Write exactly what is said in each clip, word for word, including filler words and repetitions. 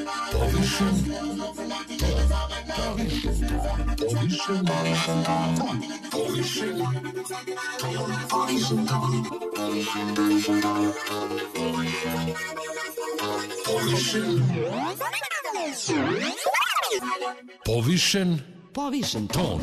Povišen ton. Povišen ton. Povišen Povišen Povišen ton.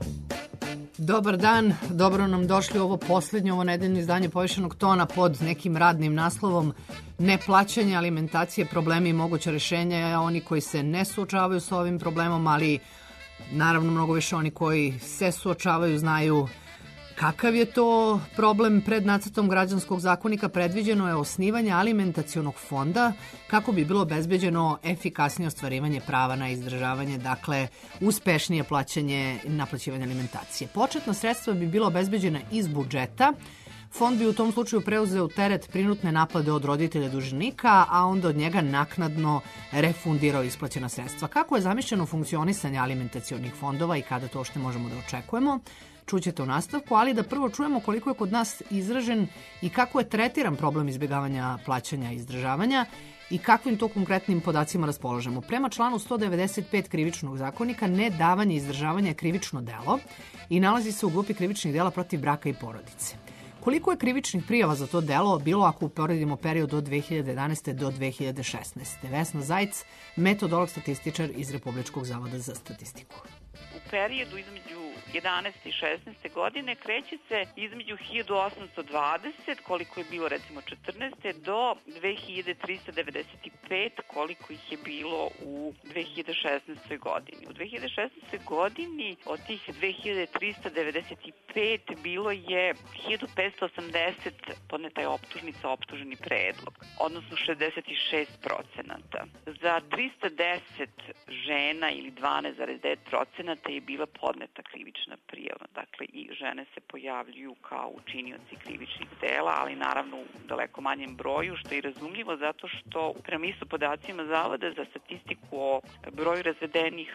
Dobar dan, dobro nam došli u ovo poslednje, ovo nedeljno izdanje Povišenog tona pod nekim radnim naslovom Neplaćanje alimentacije, problemi i moguće rešenja. Oni koji se ne suočavaju sa ovim problemom, ali naravno mnogo više oni koji se suočavaju znaju kakav je to problem. Pred nacrtom građanskog zakonika predviđeno je osnivanje alimentacionog fonda kako bi bilo obezbeđeno efikasnije ostvarivanje prava na izdržavanje, dakle uspešnije plaćanje i naplaćivanje alimentacije. Početna sredstva bi bila obezbeđena iz budžeta. Fond bi u tom slučaju preuzeo teret prinutne naplate od roditelja dužnika, a onda od njega naknadno refundirao isplaćena sredstva. Kako je zamišljeno funkcionisanje alimentacionih fondova i kada to što možemo da očekujemo, čućete u nastavku, ali da prvo čujemo koliko je kod nas izražen i kako je tretiran problem izbjegavanja plaćanja i izdržavanja i kakvim to konkretnim podacima raspolažemo. Prema članu sto devedeset pet krivičnog zakonika, nedavanje izdržavanja je krivično delo i nalazi se u grupi krivičnih dela protiv braka i porodice. Koliko je krivičnih prijava za to delo bilo ako uporedimo period od dve hiljade jedanaeste do dve hiljade šesnaeste? Vesna Zajc, metodolog statističar iz Republičkog zavoda za statistiku. U periodu između jedanaeste i šesnaeste godine kreće se između hiljadu osamsto dvadeset, koliko je bilo recimo četrnaeste, do dve hiljade trista devedeset pet, koliko ih je bilo u dve hiljade šesnaestoj godini. U dve hiljade šesnaestoj godini od tih dve hiljade trista devedeset pet bilo je hiljadu petsto osamdeset podneta je optužnica, optuženi predlog, odnosno šezdeset šest procenata. Za trista deset žena ili dvanaest zarez devet procenata je bila podneta krivična prijava. Dakle, i žene se pojavljuju kao učinioci krivičnih dela, ali naravno u daleko manjem broju, što je i razumljivo zato što prema isto podacima Zavoda za statistiku o broju razvedenih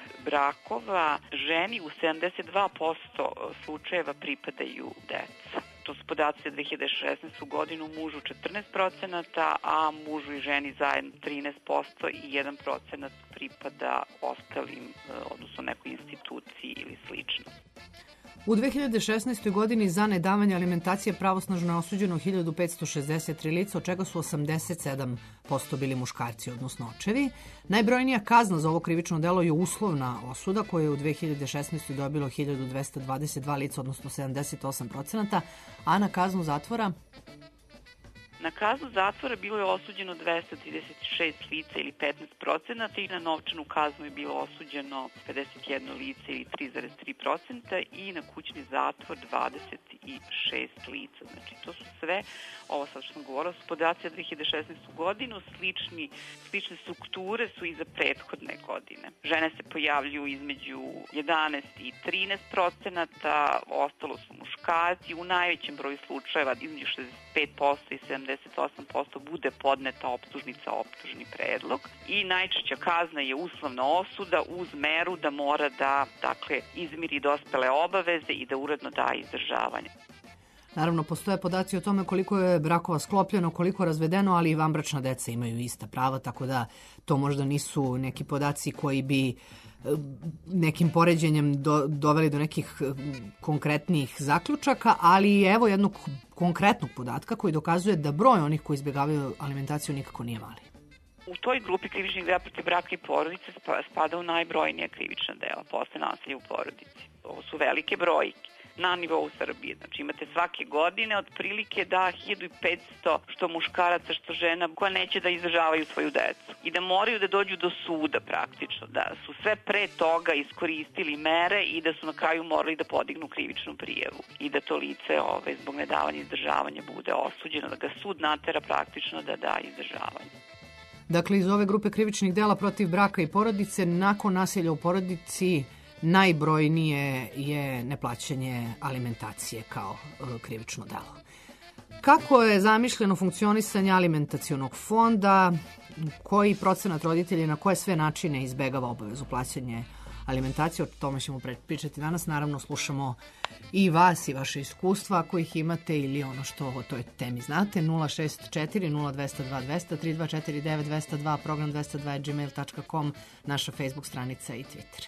brakova, ženi u sedamdeset dva posto slučajeva pripadaju deca. To su podaci za dve hiljade šesnaestu godinu, mužu četrnaest procenata, a mužu i ženi zajedno trinaest posto i jedan procenat pripada ostalim, odnosno nekoj instituciji ili slično. U dve hiljade šesnaestoj godini za nedavanje alimentacije pravosnažno je osuđeno hiljadu petsto šezdeset tri lica, od čega su osamdeset sedam posto bili muškarci, odnosno očevi. Najbrojnija kazna za ovo krivično delo je uslovna osuda, koja je u dve hiljade šesnaestoj dobilo hiljadu dvesta dvadeset dva lica, odnosno sedamdeset osam procenata, a na kaznu zatvora? Na kaznu zatvora bilo je osuđeno dvesta trideset šest lica ili petnaest procenata i na novčanu kaznu je bilo osuđeno pedeset jedno lice ili tri zarez tri procenta i na kućni zatvor dvadeset šest lica. Znači, to su sve, ovo sad što sam govorila, su podaci za dve hiljade šesnaestu godinu, slični, slične strukture su i za prethodne godine. Žene se pojavljuju između jedanaest i trinaest procenata, ostalo su muškarci, u najvećem broju slučajeva između šezdeset pet posto i sedamdeset osam posto bude podneta optužnica, optužni predlog i najčešća kazna je uslovna osuda uz meru da mora da, dakle, izmiri dospele obaveze i da uredno da izdržavanje. Naravno, postoje podaci o tome koliko je brakova sklopljeno, koliko razvedeno, ali i vanbračna deca imaju ista prava, tako da to možda nisu neki podaci koji bi nekim poređenjem do, doveli do nekih konkretnih zaključaka, ali evo jednog konkretnog podatka koji dokazuje da broj onih koji izbjegavaju alimentaciju nikako nije mali. U toj grupi krivičnih dela protiv braka i porodice spada u najbrojnija krivična dela posle nasilja u porodici. Ovo su velike brojke na nivou Srbije. Znači imate svake godine otprilike da hiljadu petsto što muškaraca što žena koja neće da izdržavaju svoju decu i da moraju da dođu do suda praktično, da su sve pre toga iskoristili mere i da su na kraju morali da podignu krivičnu prijavu i da to lice ove, zbog nedavanja izdržavanja bude osuđeno, da ga sud natera praktično da da izdržavanje. Dakle, iz ove grupe krivičnih dela protiv braka i porodice, nakon nasilja u porodici, najbrojnije je neplaćanje alimentacije kao e, krivično delo. Kako je zamišljeno funkcionisanje alimentacionog fonda, koji procenat roditelja na koje sve načine izbegava obavezu plaćanja alimentacije. O tome ćemo pričati danas. Naravno, slušamo i vas i vaše iskustva ako ih imate ili ono što o toj temi znate. nula šest četiri nula dva nula dva dva nula tri dva četiri devet dva nula dva, program dvesta dva gmail tačka com, naša Facebook stranica i Twitter.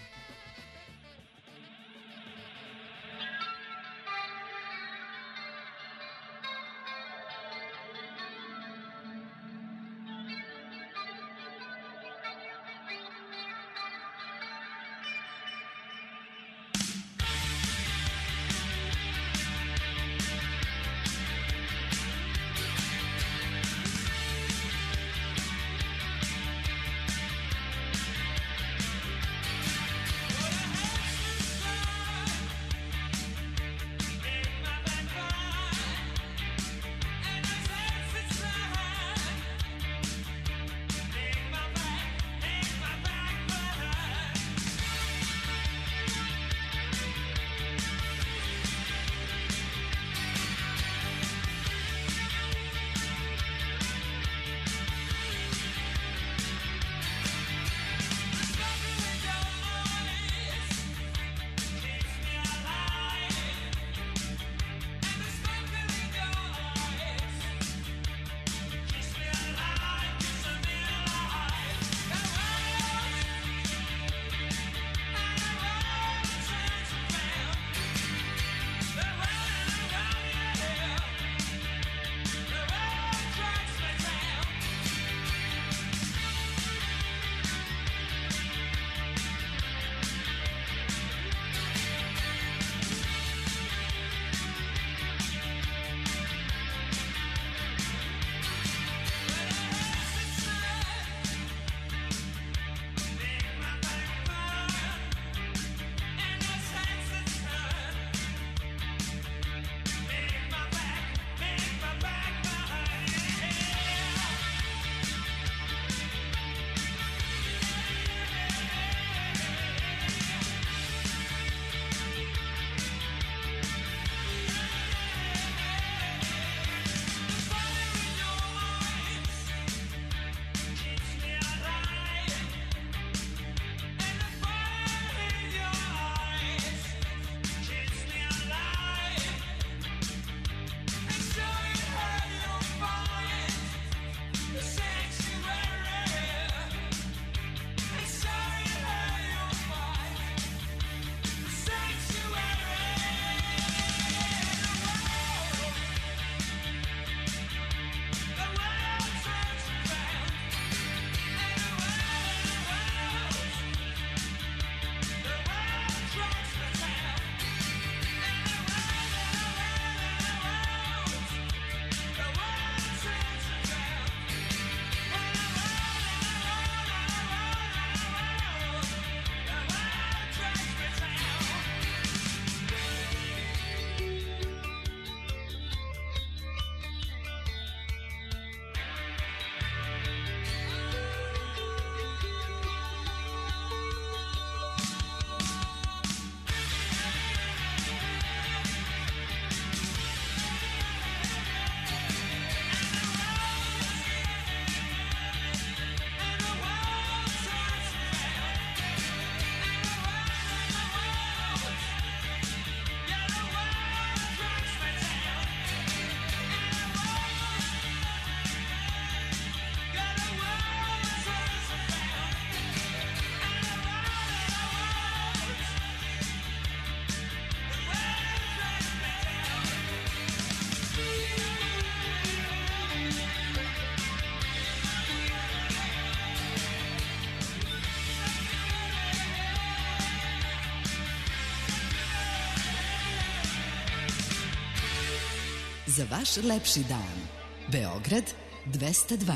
Za vaš lepši dan. Beograd dvesta dva.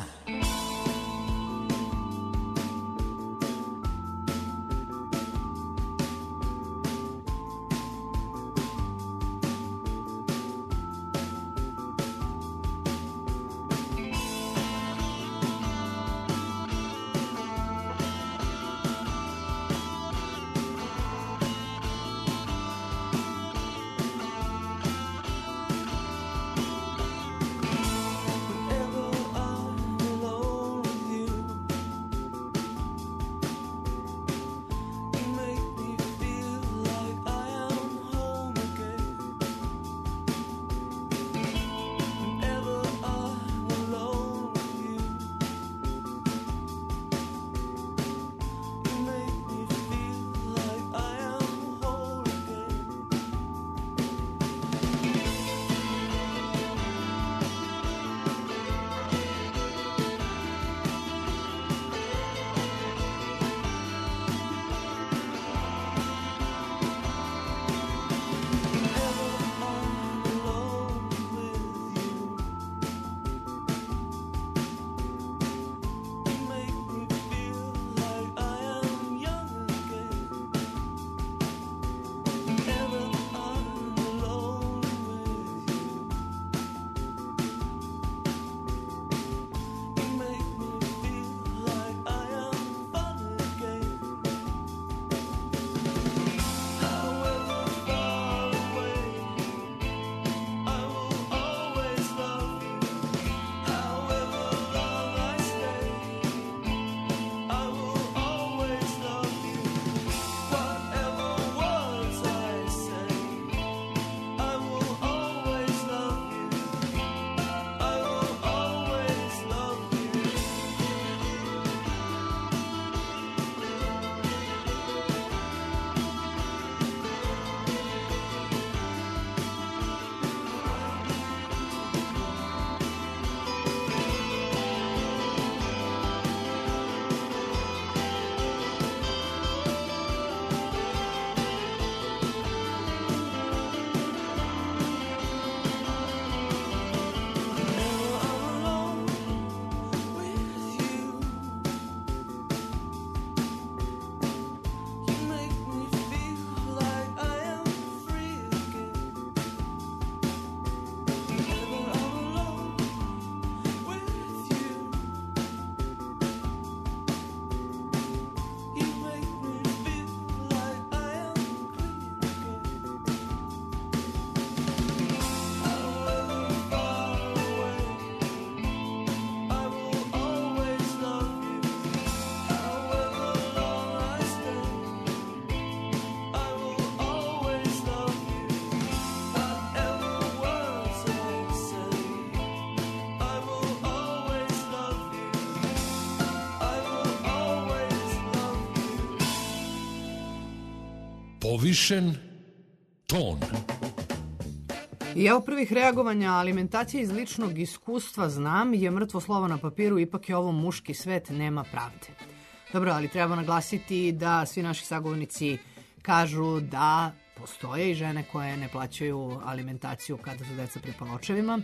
Whenever I'm alone Povišen ton. I evo prvih reagovanja. Alimentacija iz ličnog iskustva znam je mrtvo slovo na papiru, ipak je ovo muški svet, nema pravde. Dobro, ali treba naglasiti da svi naši sagovornici kažu da postoje i žene koje ne plaćaju alimentaciju kada su deca pri očevima,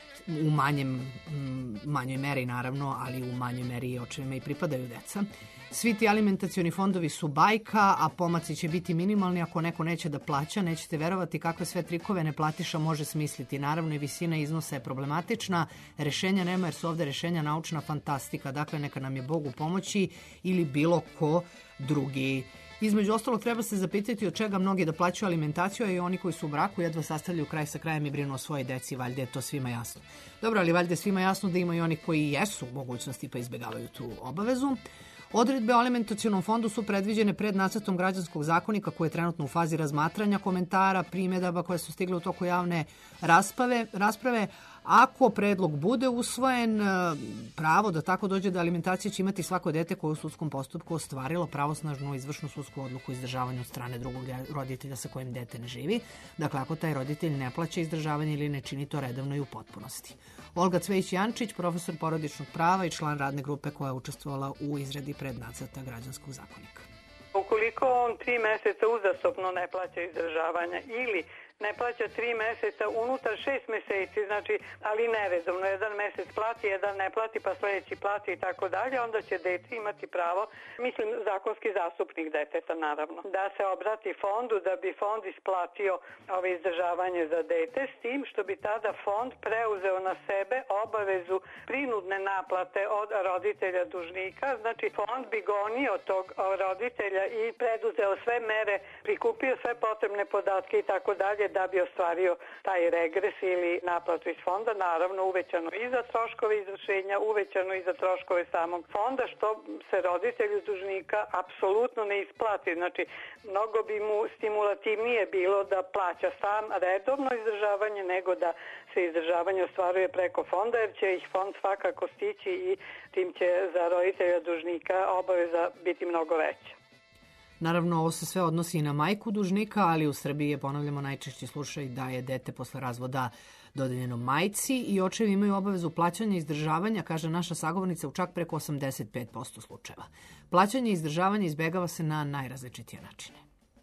u manjem, manjoj meri naravno, ali u manjoj meri i očevima i pripadaju deca. Svi ti alimentacioni fondovi su bajka, a pomaci će biti minimalni ako neko neće da plaća. Nećete verovati kakve sve trikove neplatiša može smisliti. Naravno i visina iznosa je problematična. Rešenja nema jer su ovde rešenja naučna fantastika. Dakle, neka nam je Bog u pomoći ili bilo ko drugi. Između ostalog treba se zapitati od čega mnogi da plaćaju alimentaciju, a i oni koji su u braku jedva sastavljaju kraj sa krajem i brinu o svojoj deci, valjda je to svima jasno. Dobro, ali valjda je svima jasno da ima i onih koji jesu u mogućnosti pa izbjegavaju tu obavezu. Odredbe o alimentacionom fondu su predviđene pred nacrtom građanskog zakonika koji je trenutno u fazi razmatranja, komentara, primjedaba koje su stigle u toku javne rasprave. rasprave. Ako predlog bude usvojen, pravo da tako dođe do alimentacije će imati svako dete koje u sudskom postupku ostvarilo pravosnažnu izvršnu sudsku odluku o izdržavanju od strane drugog roditelja sa kojim dete ne živi. Dakle, ako taj roditelj ne plaća izdržavanje ili ne čini to redovno i u potpunosti. Olga Cvejić-Jančić, profesor porodičnog prava i član radne grupe koja je učestvovala u izradi prednacrta građanskog zakonika. Ukoliko on tri meseca uzastopno ne plaća izdržavanja ili ne plaća tri meseca unutar šest meseci, znači, ali neredovno, jedan mesec plati, jedan ne plati, pa sledeći plati i tako dalje, onda će dete imati pravo, mislim zakonski zastupnik deteta naravno, da se obrati fondu da bi fond isplatio ove izdržavanje za dete, s tim što bi tada fond preuzeo na sebe obavezu prinudne naplate od roditelja dužnika, znači fond bi gonio tog roditelja i preduzeo sve mere, prikupio sve potrebne podatke i tako dalje, da bi ostvario taj regres ili naplatu iz fonda, naravno uvećano i za troškove izvršenja, uvećano i za troškove samog fonda, što se roditelju dužnika apsolutno ne isplati. Znači, mnogo bi mu stimulativnije bilo da plaća sam redovno izdržavanje nego da se izdržavanje ostvaruje preko fonda, jer će ih fond svakako stići i tim će za roditelja dužnika obaveza biti mnogo veća. Naravno, ovo se sve odnosi i na majku dužnika, ali u Srbiji je, ponavljamo, najčešći slučaj da je dete posle razvoda dodeljeno majci i očevi imaju obavezu plaćanja i izdržavanja, kaže naša sagovornica, u čak preko osamdeset pet posto slučajeva. Plaćanje i izdržavanje izbegava se na najrazličitije načine.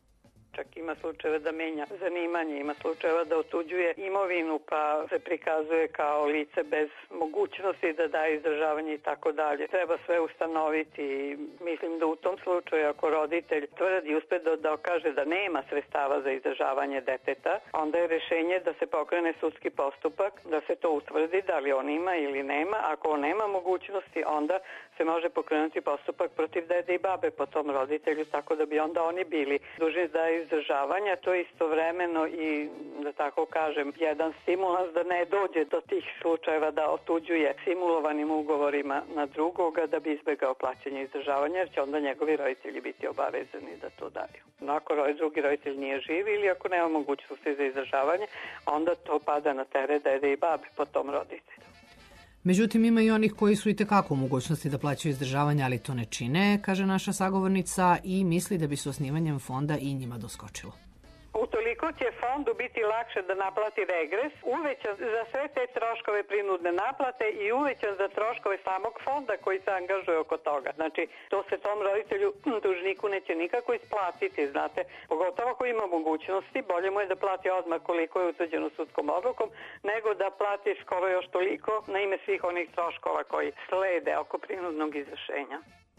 Čak ima slučajeva da menja zanimanje, ima slučajeva da otuđuje imovinu pa se prikazuje kao lice bez mogućnosti da daje izdržavanje i tako dalje. Treba sve ustanoviti i mislim da u tom slučaju ako roditelj tvrdi i uspe da dokaže da nema sredstava za izdržavanje deteta, onda je rešenje da se pokrene sudski postupak, da se to utvrdi da li on ima ili nema. Ako on nema mogućnosti, onda se može pokrenuti postupak protiv dede i babe po tom roditelju, tako da bi onda oni bili dužni da izdržavanja. To je istovremeno i, da tako kažem, jedan stimulans da ne dođe do tih slučajeva da otuđuje simulovanim ugovorima na drugoga da bi izbegao plaćanje izdržavanja, jer će onda njegovi roditelji biti obavezani da to daju. No, ako drugi roditelj nije živ ili ako nema mogućnosti za izdržavanje, onda to pada na teret dede i babe po tom roditelju. Međutim, ima i onih koji su i tekako u mogućnosti da plaćaju izdržavanje, ali to ne čine, kaže naša sagovornica, i misli da bi se osnivanjem fonda i njima doskočilo. Utoliko će fondu biti lakše da naplati regres, uvećan za sve te troškove prinudne naplate i uvećan za troškove samog fonda koji se angažuje oko toga. Znači, to se tom roditelju dužniku neće nikako isplatiti, znate, pogotovo ako ima mogućnosti, bolje mu je da plati odmah koliko je utvrđeno sudskom odlukom, nego da plati skoro još toliko na ime svih onih troškova koji slede oko prinudnog izvršenja.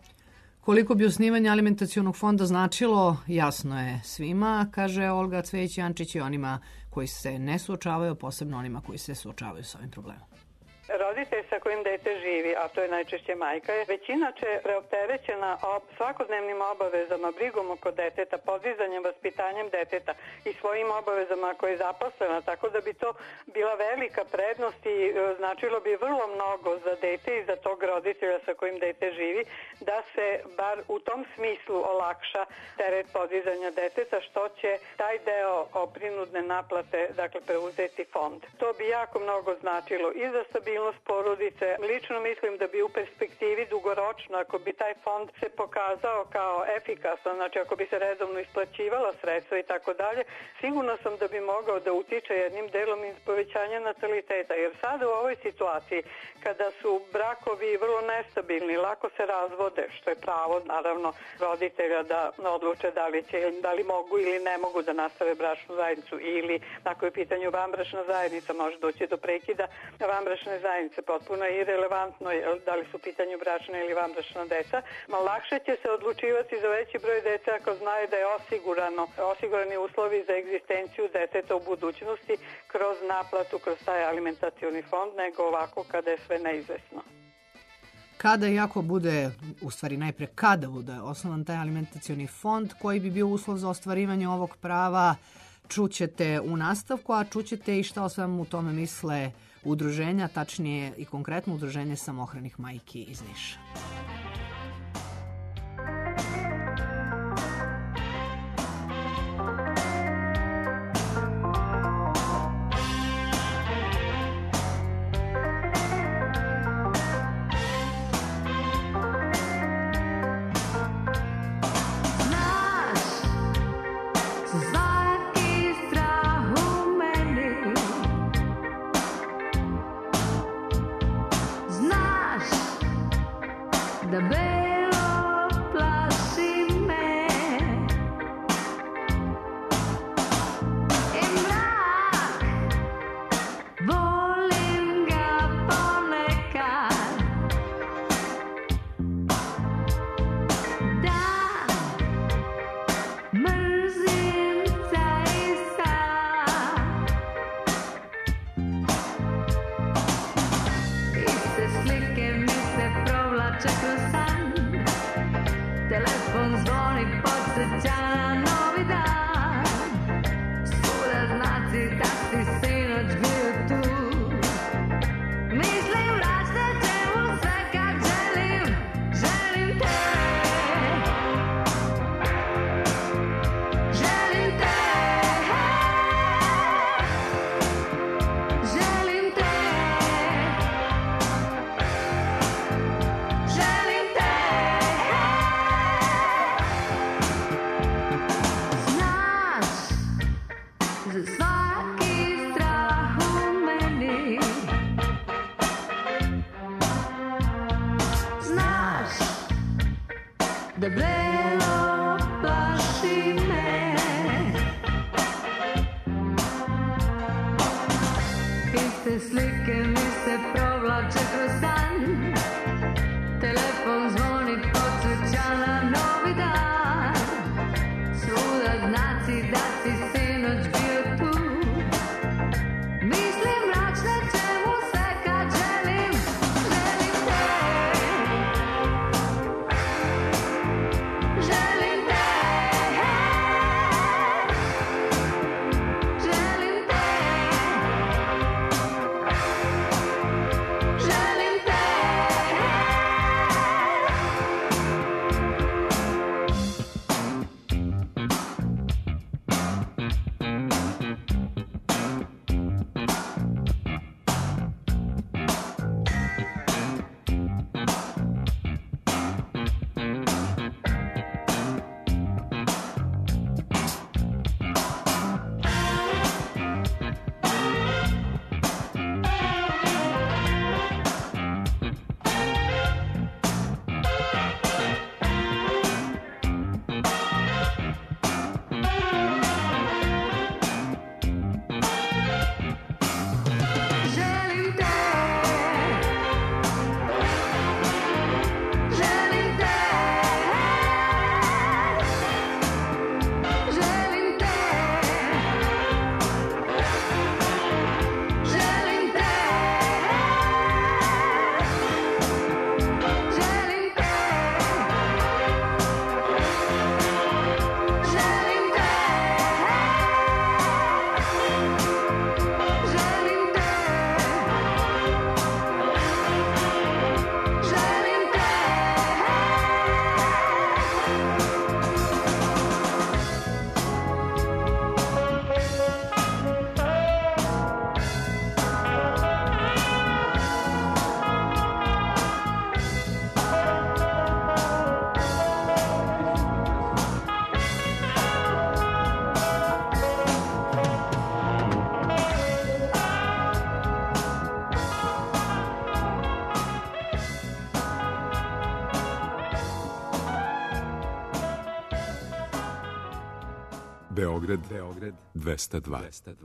Koliko bi osnivanje alimentacionog fonda značilo, jasno je svima, kaže Olga Cvejić-Jančić, i onima koji se ne suočavaju, posebno onima koji se suočavaju s ovim problemom. Roditelj sa kojim dete živi, a to je najčešće majka, je već inače preopterećena svakodnevnim obavezama, brigom oko deteta, podizanjem, vaspitanjem deteta i svojim obavezama ako je zaposlena, tako da bi to bila velika prednost i značilo bi vrlo mnogo za dete i za tog roditelja sa kojim dete živi, da se bar u tom smislu olakša teret podizanja deteta, što će taj deo o prinudne naplate, dakle, preuzeti fond. To bi jako mnogo značilo i za stabilnost porodice. Lično mislim da bi u perspektivi dugoročno dugoročno, ako bi taj fond se pokazao kao efikasan, znači ako bi se redovno isplaćivala sredstva i tako dalje, sigurno sam da bi mogao da utiče jednim delom iz povećanja nataliteta, jer sada u ovoj situaciji kada su brakovi vrlo nestabilni, lako se razvode, što je pravo naravno roditelja da odluče da li će, da li mogu ili ne mogu da nastave bračnu zajednicu, ili ako je u pitanju vanbračna zajednica može doći do prekida vanbračne zajednice, potpuno je irelevantno da li su u pitanju bračna ili vanbračna deca. Ma lakše će se odlučivati za veći broj dece ako znaju da je osigurano, osigurani uslovi za egzistenciju deteta u budućnosti kroz naplatu, kroz taj alimentacioni fond, nego ovako kada je sve neizvesno. Kada i ako bude, u stvari najpre kada bude osnovan taj alimentacioni fond, koji bi bio uslov za ostvarivanje ovog prava, čućete u nastavku, a čućete i šta o svemu u tome misle udruženja, tačnije i konkretno udruženje samohranih majki iz Niša. Beograd, Beograd dvesta dva.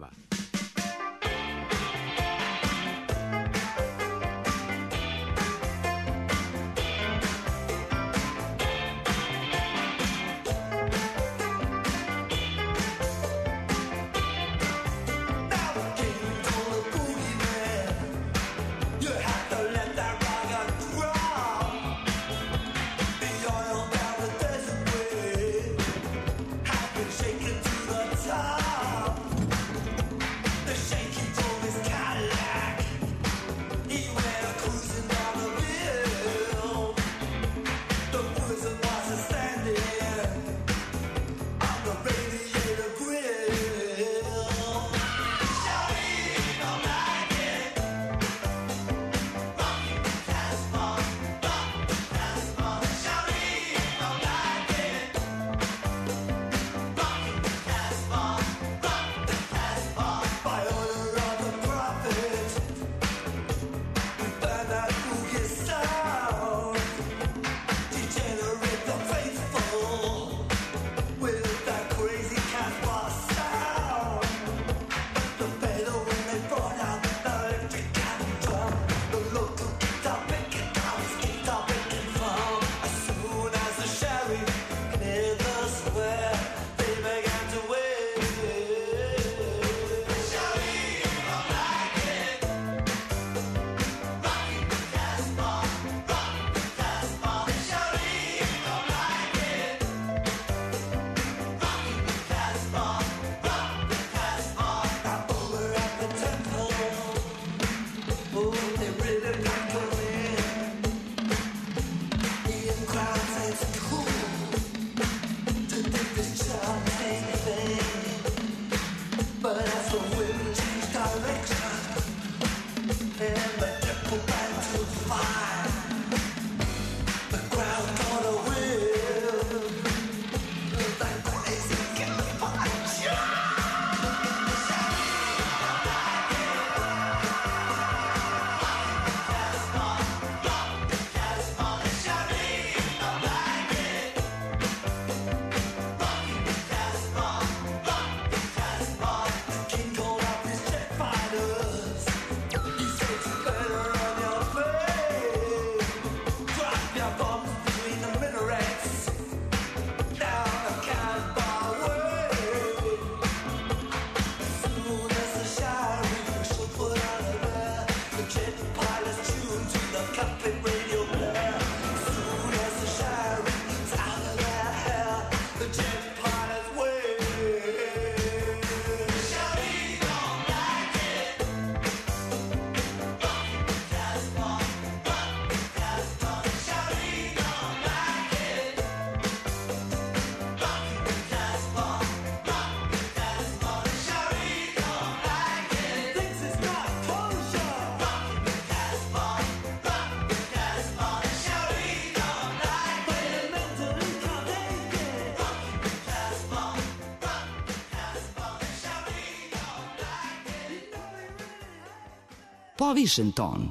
Povišen ton.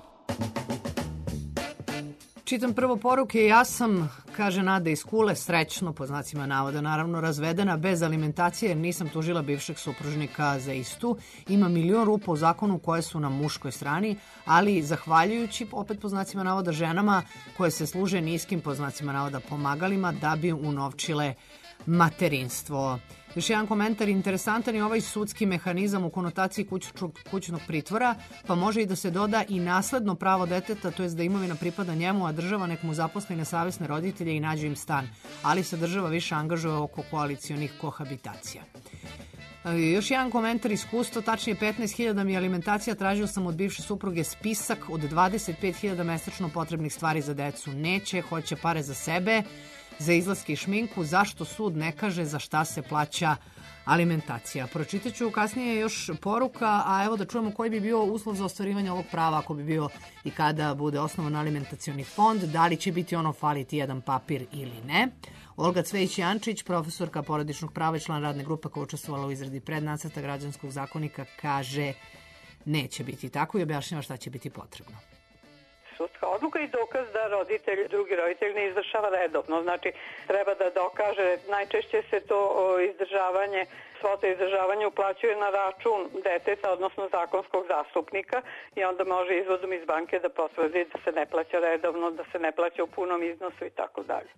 Čitam prvo poruke. Ja sam, kaže Nada iz Kule, srećno, po znacima navoda, naravno, razvedena bez alimentacije jer nisam tužila bivšeg supružnika za istu. Ima milion rupa u zakonu koje su na muškoj strani, ali zahvaljujući, opet po znacima navoda, ženama koje se služe niskim, po znacima navoda, pomagalima da bi unovčile materinstvo. Još jedan komentar, interesantan je ovaj sudski mehanizam u konotaciji kućnog, kućnog pritvora, pa može i da se doda i nasledno pravo deteta, to je da imovina pripada njemu, a država nek mu zaposli nesavesne roditelje i nađe im stan. Ali se država više angažuje oko koalicionih kohabitacija. Još jedan komentar, iskustvo, tačnije petnaest hiljada mi alimentacija, tražio sam od bivše supruge spisak od dvadeset pet hiljada mesečno potrebnih stvari za decu. Neće, hoće pare za sebe, za izlaske i šminku. Zašto sud ne kaže za šta se plaća alimentacija? Pročitat ću kasnije još poruka, a evo da čujemo koji bi bio uslov za ostvarivanje ovog prava ako bi bio i kada bude osnovan alimentacioni fond, da li će biti ono faliti jedan papir ili ne. Olga Cvejić-Jančić, profesorka porodičnog prava i član radne grupe koja učestvovala u izradi prednacrta građanskog zakonika, kaže neće biti tako i objašnjava šta će biti potrebno. sudska odluka i dokaz da roditelj, drugi roditelj ne izdržava redovno. Znači, treba da dokaže, najčešće se to izdržavanje, svota izdržavanja uplaćuje na račun deteta, odnosno zakonskog zastupnika i onda može izvodom iz banke da potvrdi da se ne plaća redovno, da se ne plaća u punom iznosu i tako dalje.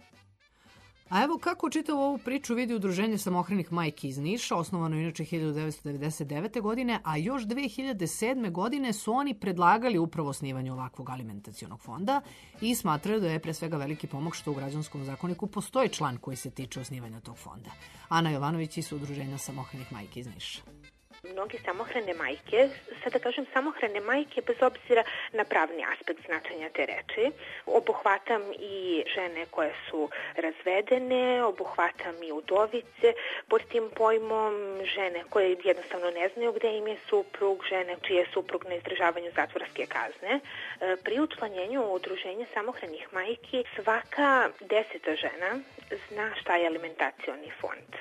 A evo kako čitavu ovu priču vidi Udruženje samohranih majki iz Niša, osnovano inače hiljadu devetsto devedeset devete. godine, a još dve hiljade sedme. godine su oni predlagali upravo osnivanje ovakvog alimentacionog fonda i smatraju da je pre svega veliki pomak što u građanskom zakoniku postoji član koji se tiče osnivanja tog fonda. Ana Jovanović iz Udruženja samohranih majki iz Niša. Mnogi samohrane majke, sada kažem samohrane majke bez obzira na pravni aspekt značenja te reči, obuhvatam i žene koje su razvedene, obuhvatam i udovice, pod tim pojmom žene koje jednostavno ne znaju gde im je suprug, žene čiji je suprug na izdržavanju zatvorske kazne. Pri učlanjenju u Udruženje samohranih majki svaka deseta žena zna šta je alimentacioni fond.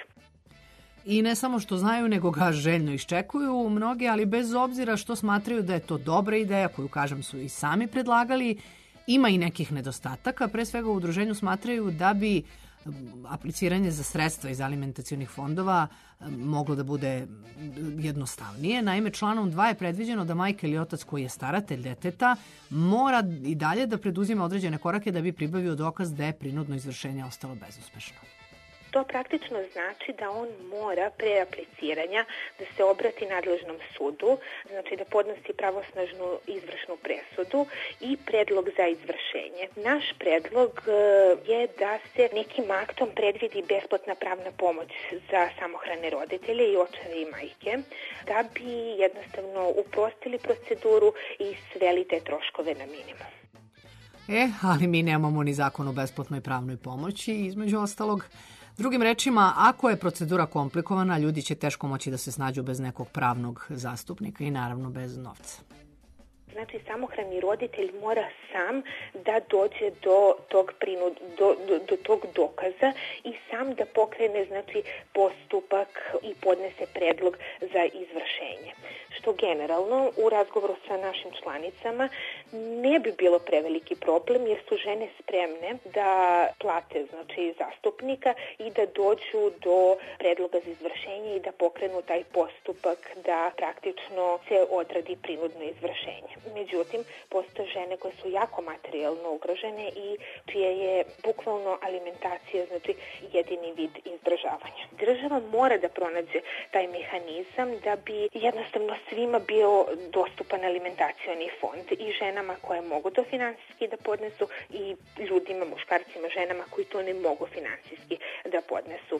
I ne samo što znaju, nego ga željno iščekuju mnogi, ali bez obzira što smatraju da je to dobra ideja, koju, kažem, su i sami predlagali, ima i nekih nedostataka. Pre svega u udruženju smatraju da bi apliciranje za sredstva iz alimentacionih fondova moglo da bude jednostavnije. Naime, članom dva je predviđeno da majka ili otac koji je staratelj deteta mora i dalje da preduzima određene korake da bi pribavio dokaz da je prinudno izvršenje ostalo bezuspešno. To praktično znači da on mora pre apliciranja da se obrati nadležnom sudu, znači da podnosi pravosnažnu izvršnu presudu i predlog za izvršenje. Naš predlog je da se nekim aktom predvidi besplatna pravna pomoć za samohrane roditelje i očeve i majke, da bi jednostavno uprostili proceduru i sveli te troškove na minimum. E, ali mi nemamo ni zakon o besplatnoj pravnoj pomoći, između ostalog. Drugim rečima, ako je procedura komplikovana, ljudi će teško moći da se snađu bez nekog pravnog zastupnika i naravno bez novca. Znači, samohrani roditelj mora sam da dođe do tog, prinud, do, do, do tog dokaza i sam da pokrene znači, postupak i podnese predlog za izvršenje. Što generalno u razgovoru sa našim članicama ne bi bilo preveliki problem jer su žene spremne da plate znači, zastupnika i da dođu do predloga za izvršenje i da pokrenu taj postupak da praktično se odradi prinudno izvršenje. Međutim, postoje žene koje su jako materijalno ugrožene i čije je bukvalno alimentacija znači jedini vid izdržavanja. Država mora da pronađe taj mehanizam da bi jednostavno svima bio dostupan alimentacioni fond i ženama koje mogu to finansijski da podnesu i ljudima, muškarcima, ženama koji to ne mogu finansijski da podnesu.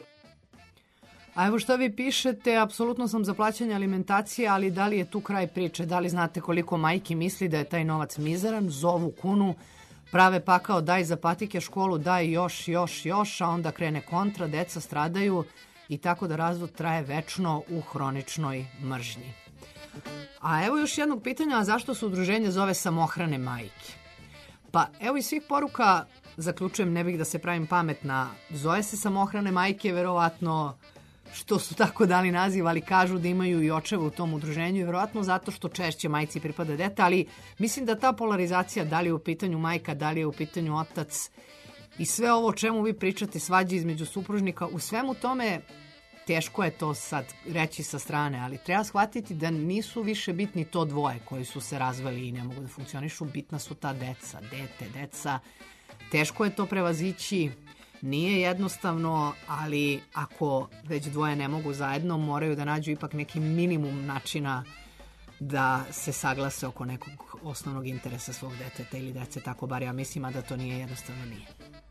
A evo što vi pišete, apsolutno sam za plaćanje alimentacije, ali da li je tu kraj priče? Da li znate koliko majki misli da je taj novac mizeran, zovu kunu, prave pakao, daj za patike školu, daj još, još, još, a onda krene kontra, deca stradaju i tako da razvod traje večno u hroničnoj mržnji. A evo još jednog pitanja, a zašto se udruženje zove samohrane majke? Pa evo iz svih poruka zaključujem, ne bih da se pravim pametna, zove se samohrane majke, verovatno što su tako dali naziv, ali kažu da imaju i očeve u tom udruženju i verovatno zato što češće majci pripada dete, ali mislim da ta polarizacija, da li je u pitanju majka, da li je u pitanju otac i sve ovo o čemu vi pričate, svađe između supružnika, u svemu tome teško je to sad reći sa strane, ali treba shvatiti da nisu više bitni to dvoje koji su se razveli i ne mogu da funkcionišu, bitna su ta deca, dete, deca. Teško je to prevazići, nije jednostavno, ali ako već dvoje ne mogu zajedno, moraju da nađu ipak neki minimum načina da se saglase oko nekog osnovnog interesa svog deteta ili dece, tako bar ja mislim, a da to nije jednostavno nije.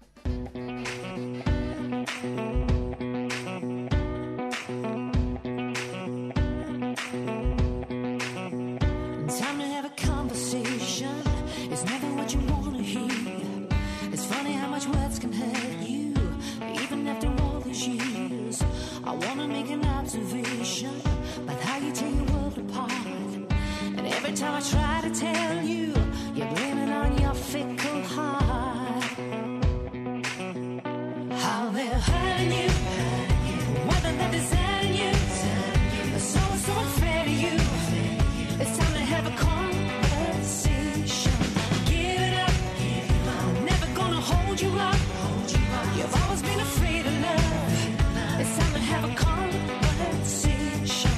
Time I try to tell you, you blame it on your fickle heart. How they're hurting you, whether they're deserting you, so so unfair to you. It's time to have a conversation. Give it up. You've always been afraid of love. It's time to have a conversation.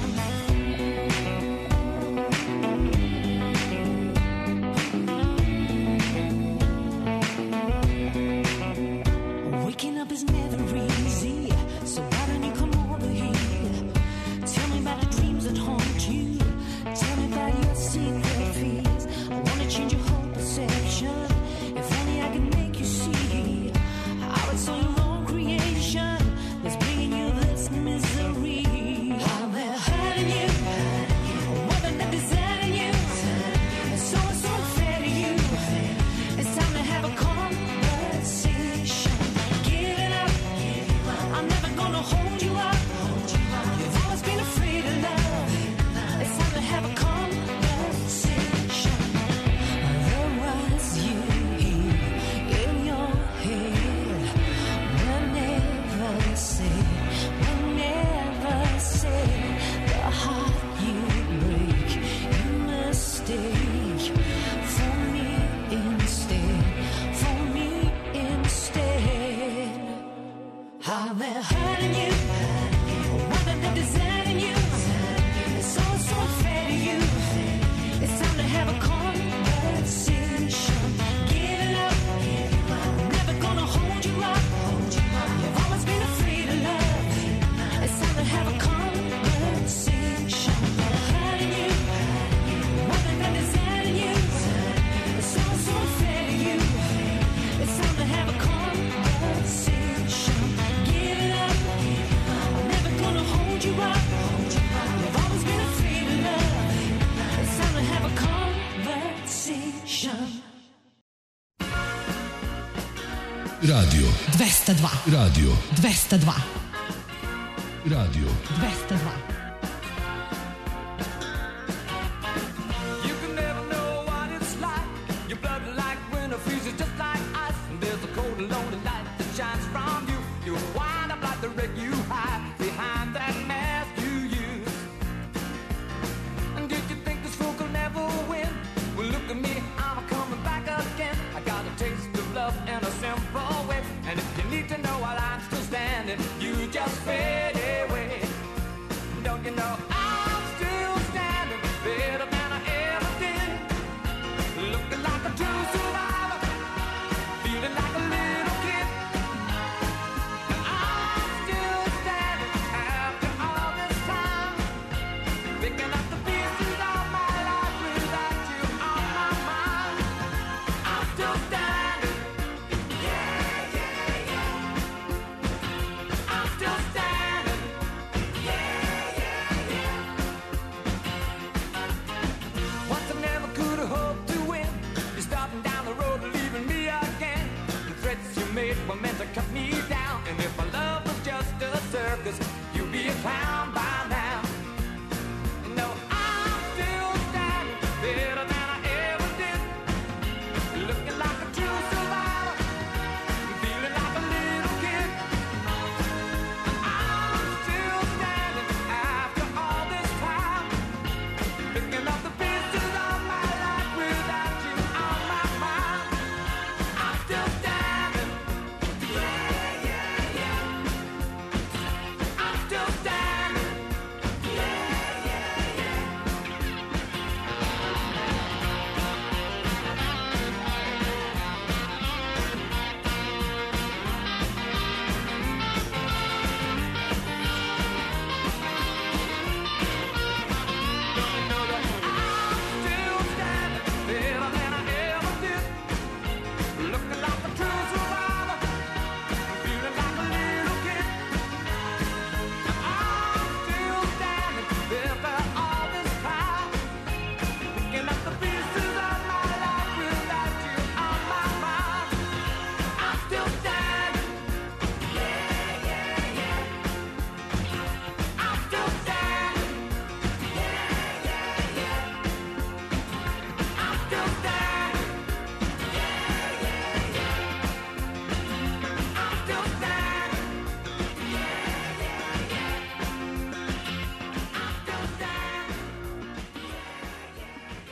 Waking up is never easy, so why don't you come over here? Tell me about the dreams that haunt you. Tell me about your secret fears. I wanna change your whole perception. If only I could make you see how it's all your own creation that's bringing you this misery. How they're hurting you, more than they're deserting you. It's so, so unfair to you. It's time to have a conversation. Give it up, I'm never gonna hold you up. You've always been afraid of love. It's time to have a conversation. The words you hear in your head were never said, were never said. The heart you break, you mistake for me instead, for me instead. How they're hurting you, whether they're deserting you. It's so, so unfair to you. It's time to have a conversation. Give it up, I'm never gonna hold you up. You've always been afraid of love. It's time to have a conversation. They're hurting you, whether they're deserting you. It's so, so unfair to you. It's time to have a conversation. Give it up, I'm never gonna hold you up. You've always been afraid of love. It's time to have a conversation. Radio, dvesta dva. radio, dvesta dva. radio. dvesta dva. You can never know what it's like. Your blood like winter freezes just like ice. And there's a cold and lonely light that shines from you. You wind up like the wreck you hide behind that mask you use. And did you think this fool could never win? Well, look at me, I'm coming back again. I got a taste of love in a simple way. And if you need to know while I'm still standing, you just fade away. Don't you know I'm still standing better than I ever did? Looking like a true survivor, feeling like a little kid. And I'm still standing after all this time, picking up the pieces of my life without you on my mind. I'm still standing, yeah, yeah, yeah. I'm still standing, yeah, yeah, yeah. Once I never could have hoped to win. You're starting down the road and leaving me again. The threats you made were meant to cut me down. And if my love was just a circus, you'd be a clown by now. No, I'm still standing better than I ever did. Looking like a true survivor, feeling like a little kid. I'm still standing after all this time, picking up the pieces of my life without you on my mind. I'm still standing, yeah, yeah, yeah. I'm still standing, yeah, yeah, yeah. Still standing better than I ever did. Looking like a true survivor, feeling like a little kid. I'm still standing better all this time, picking up the pieces of my life without you on my mind. I'm still standing, yeah, yeah, yeah. I'm still standing, yeah, yeah, yeah. I'm still standing, yeah, yeah, yeah. I'm still standing, yeah, yeah, yeah. I'm still standing.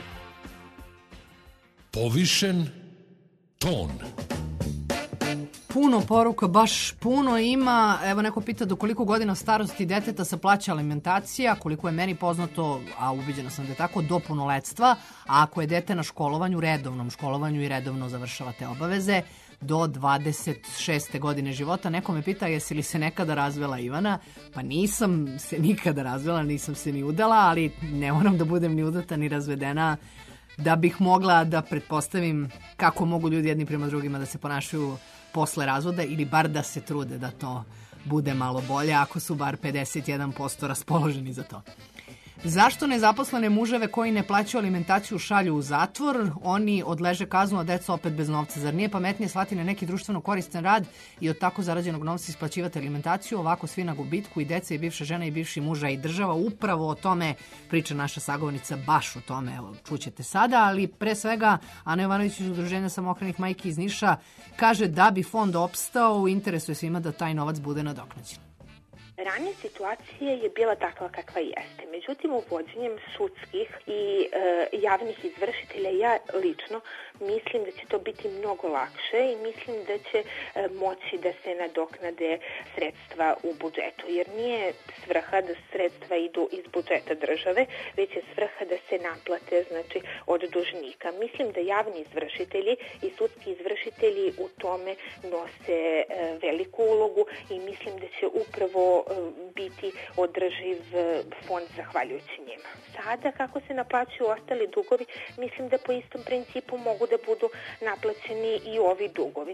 Povišen ton. puno poruka, baš puno ima. Evo neko pita do koliko godina starosti deteta se plaća alimentacija, koliko je meni poznato, a ubeđena sam da je tako, do punoletstva, a ako je dete na školovanju, redovnom školovanju i redovno završava te obaveze, do dvadeset šeste godine života. Neko me pita jesi li se nekada razvela, Ivana? Pa nisam se nikada razvela, nisam se ni udala, ali ne moram da budem ni udata ni razvedena da bih mogla da pretpostavim kako mogu ljudi jedni prema drugima da se ponašaju posle razvoda ili bar da se trude da to bude malo bolje ako su bar pedeset jedan posto raspoloženi za to. Zašto nezaposlene muževe koji ne plaćaju alimentaciju šalju u zatvor? Oni odleže kaznu, a deca opet bez novca. Zar nije pametnije slati na neki društveno koristan rad i od tako zarađenog novca isplaćivati alimentaciju? Ovako svi na gubitku, i deca i bivša žena i bivši muža i država. Upravo o tome priča naša sagovornica, baš o tome, evo, čućete sada, ali pre svega Ana Jovanović iz Udruženja samohranih majki iz Niša kaže da bi fond opstao, u interesu je svima da taj novac bude nadoknađen. Ranije situacija je bila takva kakva jeste. Međutim, uvođenjem sudskih i e, javnih izvršitelja, ja lično mislim da će to biti mnogo lakše i mislim da će e, moći da se nadoknade sredstva u budžetu. Jer nije svrha da sredstva idu iz budžeta države, već je svrha da se naplate, znači, od dužnika. Mislim da javni izvršitelji i sudski izvršitelji u tome nose e, veliku ulogu i mislim da će upravo biti održiv fond zahvaljujući njima. Sada, kako se naplaćuju ostali dugovi, mislim da po istom principu mogu da budu naplaćeni i ovi dugovi.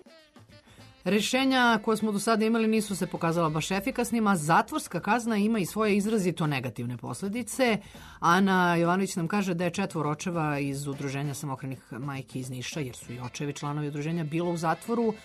Rešenja koje smo do sada imali nisu se pokazala baš efikasnima. Zatvorska kazna ima i svoje izrazito negativne posledice. Ana Jovanović nam kaže da je četvor očeva iz Udruženja samohranih majki iz Niša, jer su i očevi članovi udruženja, bilo u zatvoru,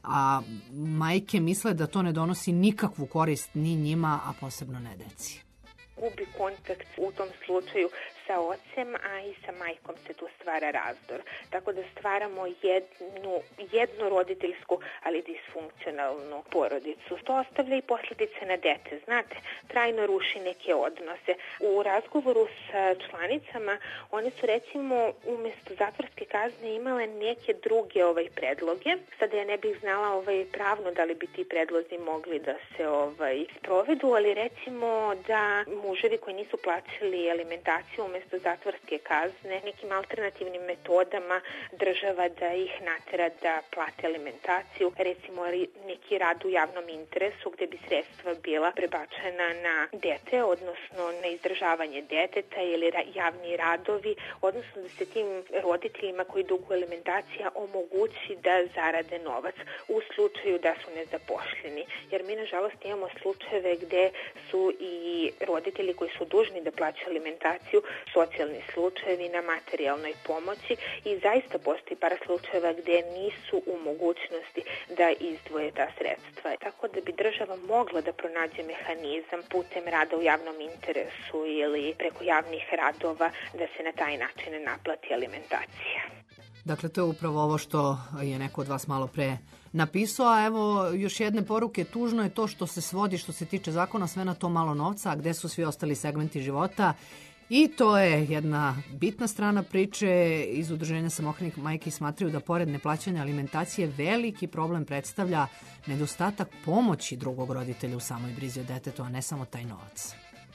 a majke misle da to ne donosi nikakvu korist ni njima, a posebno ne deci. Gubi kontakt u tom slučaju sa ocem, a i sa majkom se tu stvara razdor. Tako da stvaramo jednu, jednu roditeljsku, ali disfunkcionalnu porodicu. To ostavlja i posljedice na dete. Znate, trajno ruši neke odnose. U razgovoru sa članicama, one su recimo umjesto zatvorske kazne imale neke druge ovaj predloge. Sada ja ne bih znala ovaj pravno da li bi ti predlozi mogli da se ovaj sprovedu, ali recimo da muževi koji nisu plaćali alimentaciju umjesto zatvorske kazne, nekim alternativnim metodama država da ih natera da plate alimentaciju, recimo neki rad u javnom interesu gdje bi sredstva bila prebačena na dete, odnosno na izdržavanje deteta ili javni radovi, odnosno da se tim roditeljima koji duguju alimentacija omogući da zarade novac u slučaju da su nezaposleni. Jer mi nažalost imamo slučajeve gdje su i roditelji koji su dužni da plaćaju alimentaciju socijalni slučajevi na materijalnoj pomoći i zaista postoji par slučajeva gdje nisu u mogućnosti da izdvoje ta sredstva. Tako da bi država mogla da pronađe mehanizam putem rada u javnom interesu ili preko javnih radova da se na taj način naplati alimentacija. Dakle, to je upravo ovo što je neko od vas malo pre napisao, a evo još jedne poruke. Tužno je to što se svodi, što se tiče zakona, sve na to malo novca, a gde su svi ostali segmenti života. I to je jedna bitna strana priče. Iz Udruženja samohranih majki smatraju da pored neplaćanja alimentacije veliki problem predstavlja nedostatak pomoći drugog roditelja u samoj brizi o detetu, a ne samo taj novac.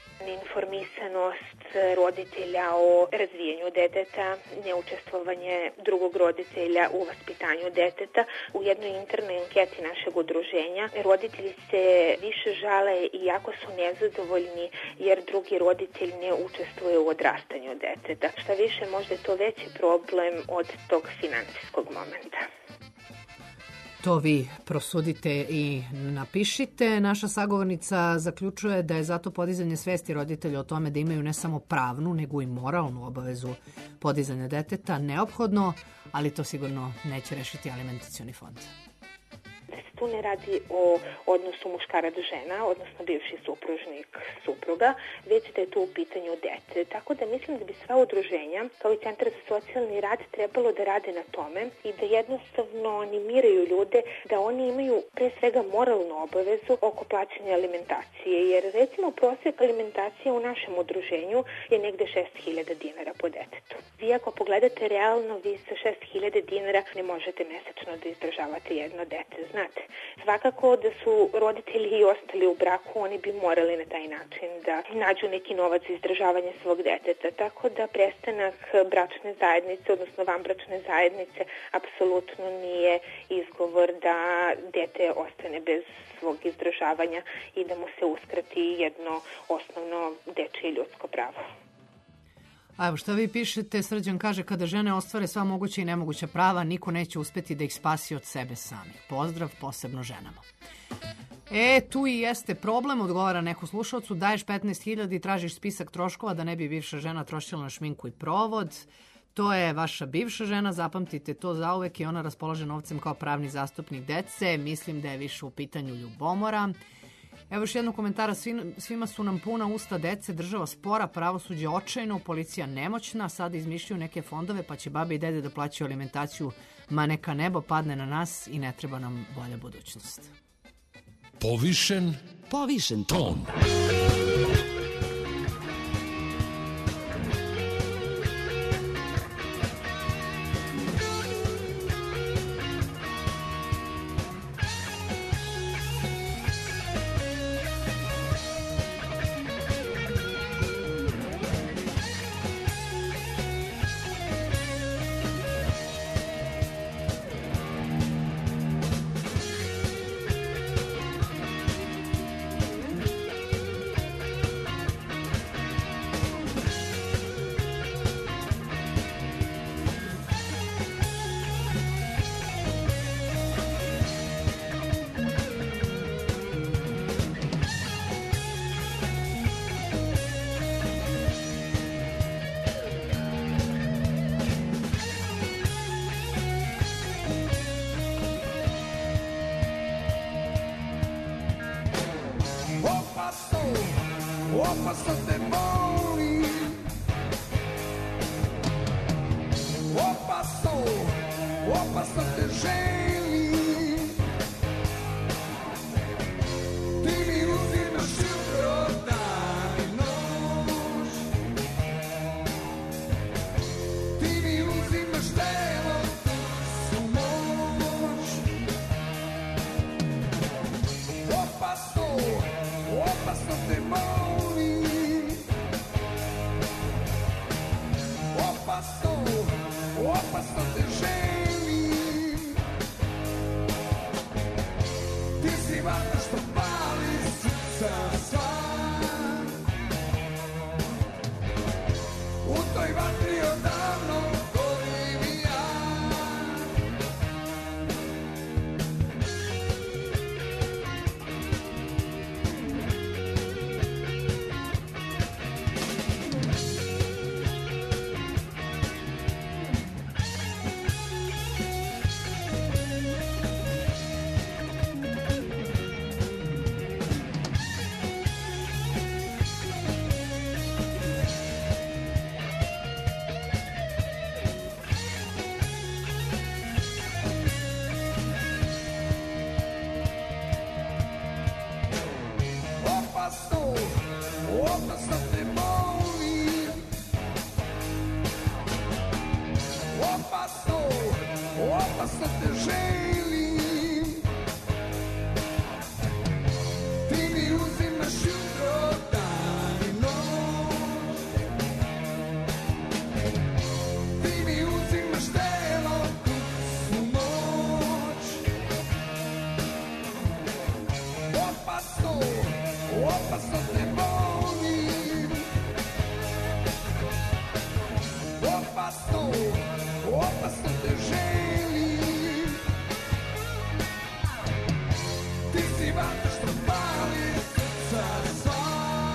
Informisanost roditelja o razvijanju deteta, neučestvovanje drugog roditelja u vaspitanju deteta. U jednoj internoj anketi našeg udruženja roditelji se više žale i jako su nezadovoljni jer drugi roditelj ne učestvuje u odrastanju deteta. Šta više, možda je to veći problem od tog financijskog momenta. To vi prosudite i napišite. Naša sagovornica zaključuje da je zato podizanje svesti roditelja o tome da imaju ne samo pravnu, nego i moralnu obavezu podizanja deteta neophodno, ali to sigurno neće rešiti alimentacioni fond. Tu ne radi o odnosu muškarac-žena, odnosno bivši supružnik supruga, već da je tu u pitanju dete. Tako da mislim da bi sva udruženja, kao i Centar za socijalni rad, trebalo da rade na tome i da jednostavno animiraju ljude da oni imaju pre svega moralnu obavezu oko plaćanja alimentacije. Jer recimo prosjek alimentacije u našem udruženju je negde šest hiljada dinara po detetu. Vi ako pogledate realno, vi sa šest hiljada dinara ne možete mesečno da izdržavate jedno dete, znate. Svakako da su roditelji i ostali u braku, oni bi morali na taj način da nađu neki novac za izdržavanje svog deteta, tako da prestanak bračne zajednice, odnosno vanbračne zajednice, apsolutno nije izgovor da dete ostane bez svog izdržavanja i da mu se uskrati jedno osnovno dečje i ljudsko pravo. A evo šta vi pišete, Srđan kaže, kada žene ostvare sva moguća i nemoguća prava, niko neće uspeti da ih spasi od sebe samih. Pozdrav, posebno ženama. E, tu i jeste problem, odgovara neko slušalcu, daješ petnaest hiljada i tražiš spisak troškova da ne bi bivša žena trošila na šminku i provod. To je vaša bivša žena, zapamtite to zauvek i ona raspolaže novcem kao pravni zastupnik dece. Mislim da je više u pitanju ljubomora. Evo još jednog komentara, svima su nam puna usta dece, država spora, pravosuđe očajno, policija nemoćna, sada izmišljaju neke fondove pa će babe i dede da plaćaju alimentaciju, ma neka nebo padne na nas i ne treba nam bolja budućnost. Povišen Povišen ton. Opasno te boli, opasno, opasno te želi. Ti mi uzimaš jutro, dan i noć. Ti mi uzimaš telo, tu su moć. Opasno, opasno te boli. Opasno, opasno te želim. Ti si vatra što pali srca sva. U toj vatri odavno gorim i ja. Opasno, opasno te boli. Opasno, opasno te želim. Ti mi uzimaš jutro, dan i noć. Ti mi uzimaš telo, tu su moć. Opasno, opasno te volim. Opasno, opasno te želim. Ti si vatra što pali srca sva.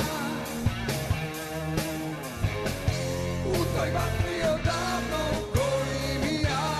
U toj vatri odavno gorim i ja.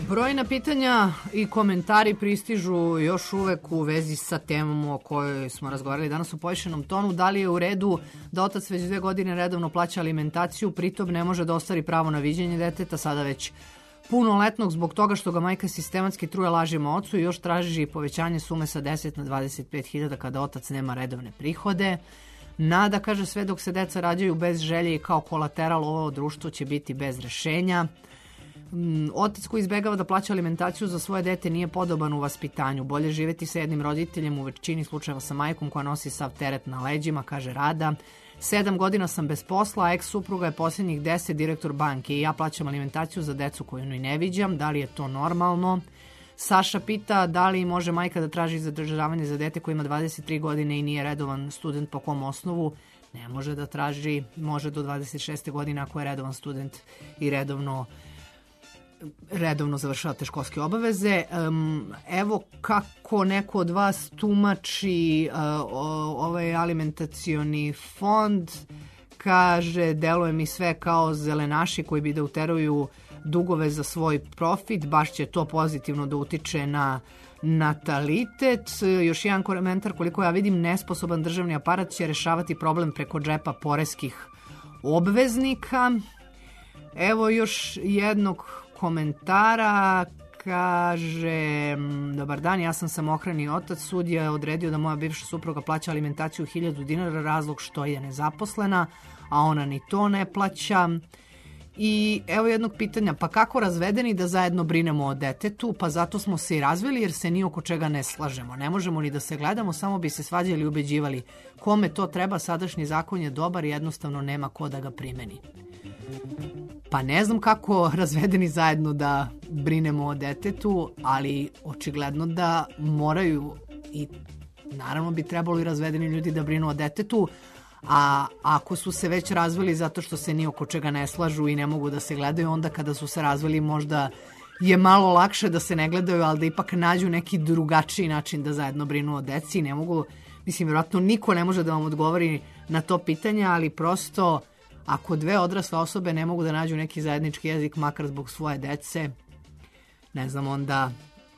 Brojna pitanja i komentari pristižu još uvek u vezi sa temom o kojoj smo razgovarali danas u povišenom tonu. Da li je u redu da otac već dve godine redovno plaća alimentaciju, pritom ne može da ostvari pravo na viđenje deteta, sada već punoletnog, zbog toga što ga majka sistematski truje lažima ocu i još traži povećanje sume sa deset na dvadeset pet hiljada kada otac nema redovne prihode. Nada kaže, sve dok se deca rađaju bez želje i kao kolateral, ovo društvo će biti bez rešenja. Otac koji izbegava da plaća alimentaciju za svoje dete nije podoban u vaspitanju. Bolje živeti sa jednim roditeljem, u većini slučajeva sa majkom koja nosi sav teret na leđima, kaže Rada. Sedam godina sam bez posla, a ex-supruga je posljednjih deset direktor banke i ja plaćam alimentaciju za decu koju ni ne viđam. Da li je to normalno? Saša pita da li može majka da traži zadržavanje za dete koji ima dvadeset tri godine i nije redovan student, po kom osnovu? Ne može da traži, može do dvadeset šeste godine ako je redovan student i redovno redovno završavate školske obaveze. Um, evo kako neko od vas tumači uh, ovaj alimentacioni fond. Kaže, deluje mi sve kao zelenaši koji bi da uteruju dugove za svoj profit, baš će to pozitivno da utiče na natalitet. Još jedan komentar, koliko ja vidim, nesposoban državni aparat će rešavati problem preko džepa poreskih obveznika. Evo još jednog komentara, kaže, dobar dan, ja sam samohrani otac, sudija je odredio da moja bivša supruga plaća alimentaciju hiljadu dinara, razlog što je nezaposlena, a ona ni to ne plaća. I evo jednog pitanja, pa kako razvedeni da zajedno brinemo o detetu? Pa zato smo se i razveli jer se ni oko čega ne slažemo. Ne možemo ni da se gledamo, samo bi se svađali i ubeđivali. Kome to treba, sadašnji zakon je dobar i jednostavno nema ko da ga primeni. Pa ne znam kako razvedeni zajedno da brinemo o detetu, ali očigledno da moraju i naravno bi trebalo i razvedeni ljudi da brinu o detetu, a ako su se već razveli zato što se ni oko čega ne slažu i ne mogu da se gledaju, onda kada su se razveli možda je malo lakše da se ne gledaju, ali da ipak nađu neki drugačiji način da zajedno brinu o deci. Ne mogu, mislim, vjerojatno niko ne može da vam odgovori na to pitanje, ali prosto ako dve odrasle osobe ne mogu da nađu neki zajednički jezik, makar zbog svoje dece, ne znam onda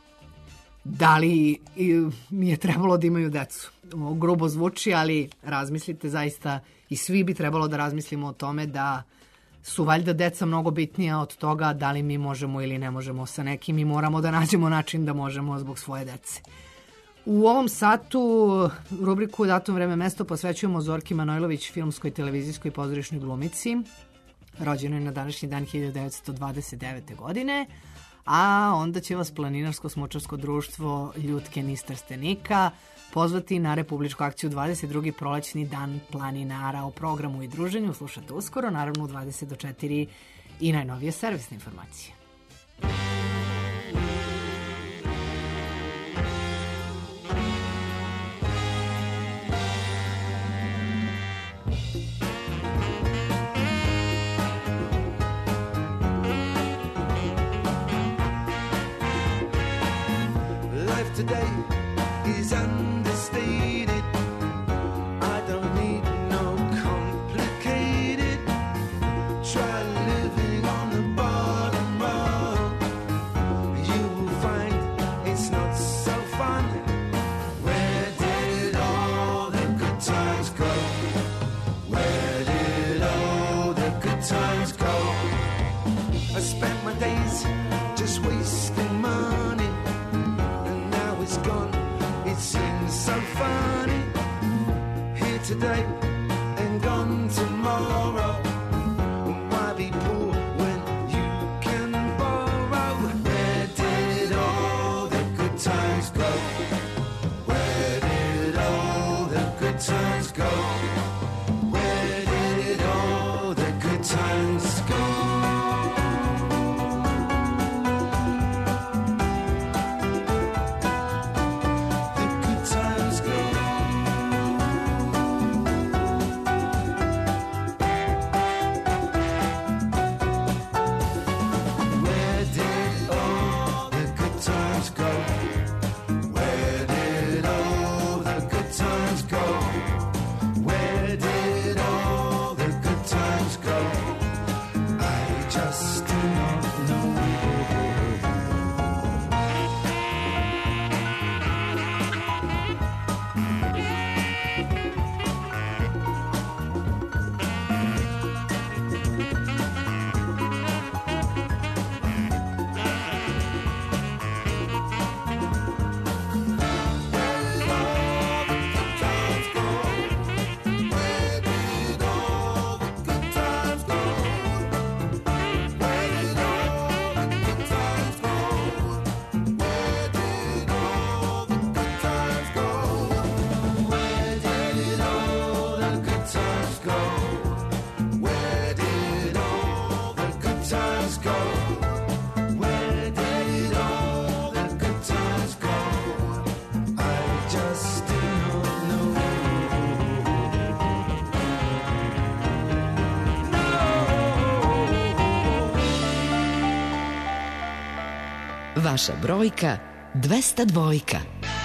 da li mi je trebalo da imaju decu. Grubo zvuči, ali razmislite zaista i svi bi trebalo da razmislimo o tome da su valjda deca mnogo bitnija od toga da li mi možemo ili ne možemo sa nekim i moramo da nađemo način da možemo zbog svoje dece. U ovom satu rubriku Datum, vreme, mesto posvećujemo Zorki Manojlović, filmskoj, televizijskoj i pozorišnoj glumici. Rođeno je na današnji dan hiljadu devetsto dvadeset devete. godine, a onda će vas Planinarsko-smučarsko društvo Ljutke niz Trstenika pozvati na republičku akciju dvadeset drugi prolećni dan planinara. O programu i druženju slušate uskoro, naravno u dvadeset do četiri i najnovije servisne informacije. Today is understated. I don't need no complicated. Try living on the bottom rung. You will find it's not so fun. Where did all the good times go? Where did all the good times go? I spent my days just wasting money. It's gone, it seems so funny. Here today and gone tomorrow. Why be poor when you can borrow? Where did all the good times go? Where did all the good times go? Where did all the good times go? Vaša brojka dvesta dvojka.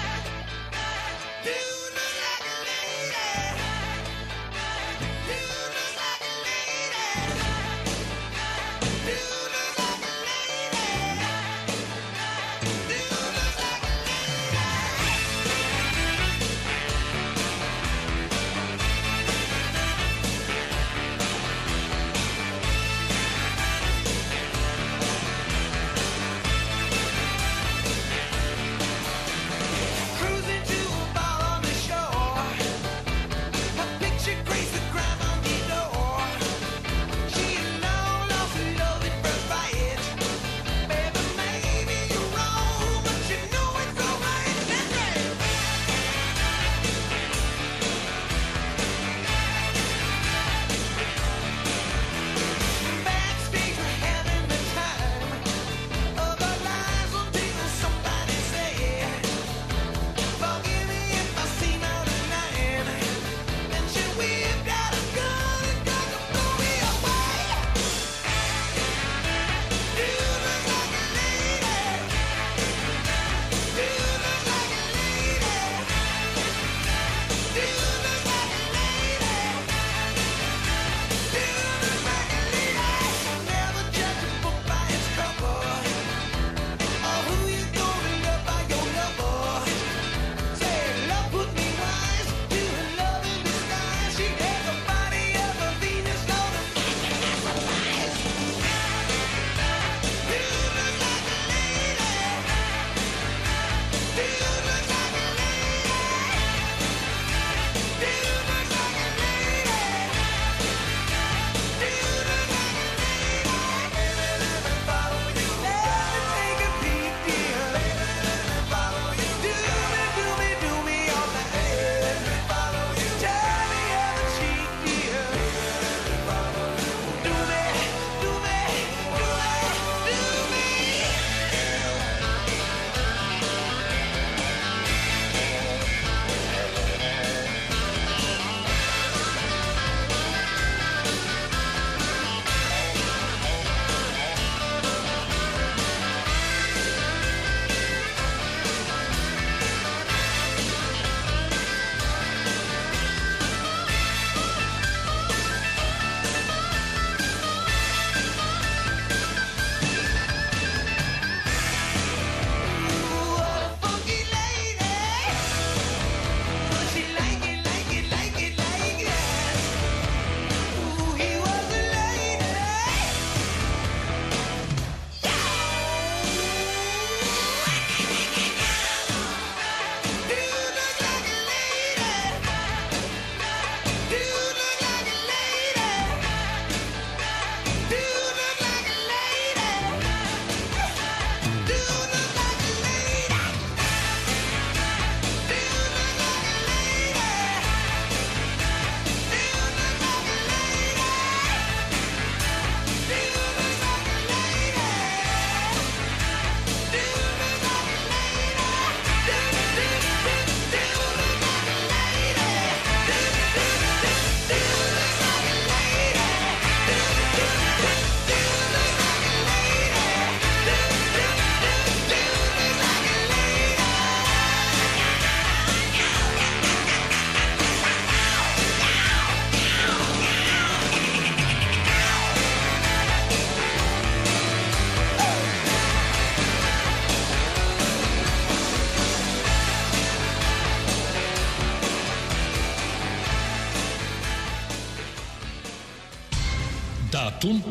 Datum.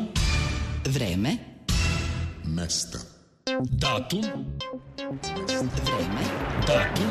Vreme. Mesta. Datum. Vreme. Datum.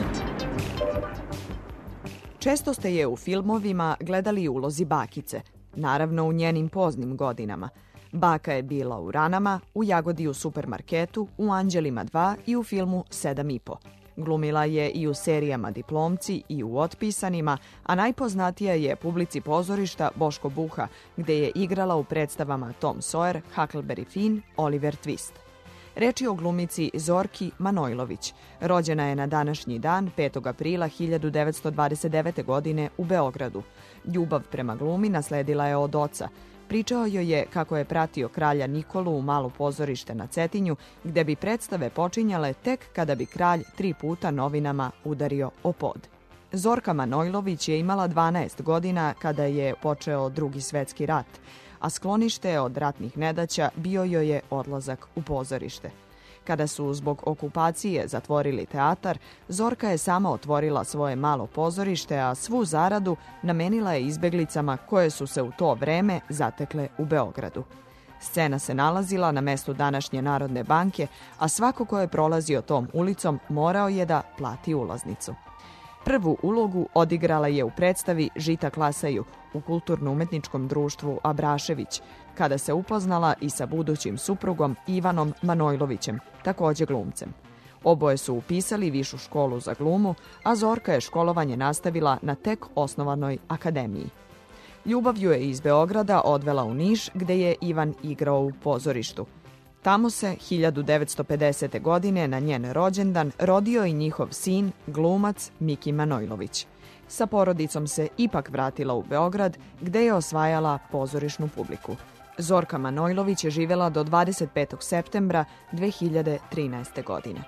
Često ste je u filmovima gledali u ulozi bakice, naravno u njenim poznim godinama. Baka je bila u Ranama, u Jagodi u supermarketu, u Anđelima dva i u filmu Sedam i po. Glumila je i u serijama Diplomci i u Otpisanima, a najpoznatija je publici pozorišta Boško Buha, gde je igrala u predstavama Tom Sawyer, Huckleberry Finn, Oliver Twist. Reč je o glumici Zorki Manojlović. Rođena je na današnji dan, petog aprila hiljadu devetsto dvadeset devete. godine u Beogradu. Ljubav prema glumi nasledila je od oca. Pričao joj je kako je pratio kralja Nikolu u malo pozorište na Cetinju, gde bi predstave počinjale tek kada bi kralj tri puta novinama udario o pod. Zorka Manojlović je imala dvanaest godina kada je počeo Drugi svetski rat, a sklonište od ratnih nedaća bio joj je odlazak u pozorište. Kada su zbog okupacije zatvorili teatar, Zorka je sama otvorila svoje malo pozorište, a svu zaradu namenila je izbeglicama koje su se u to vreme zatekle u Beogradu. Scena se nalazila na mestu današnje Narodne banke, a svako ko je prolazio tom ulicom morao je da plati ulaznicu. Prvu ulogu odigrala je u predstavi Žita klasaju u kulturno-umetničkom društvu Abrašević, kada se upoznala i sa budućim suprugom Ivanom Manojlovićem, takođe glumcem. Oboje su upisali višu školu za glumu, a Zorka je školovanje nastavila na tek osnovanoj akademiji. Ljubav ju je iz Beograda odvela u Niš, gde je Ivan igrao u pozorištu. Tamo se hiljadu devetsto pedesete. godine na njen rođendan rodio i njihov sin, glumac Miki Manojlović. Sa porodicom se ipak vratila u Beograd, gde je osvajala pozorišnu publiku. Zorka Manojlović je živela do dvadeset petog septembra dve hiljade trinaeste. godine.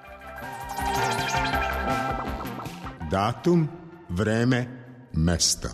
Datum, vreme, mesto.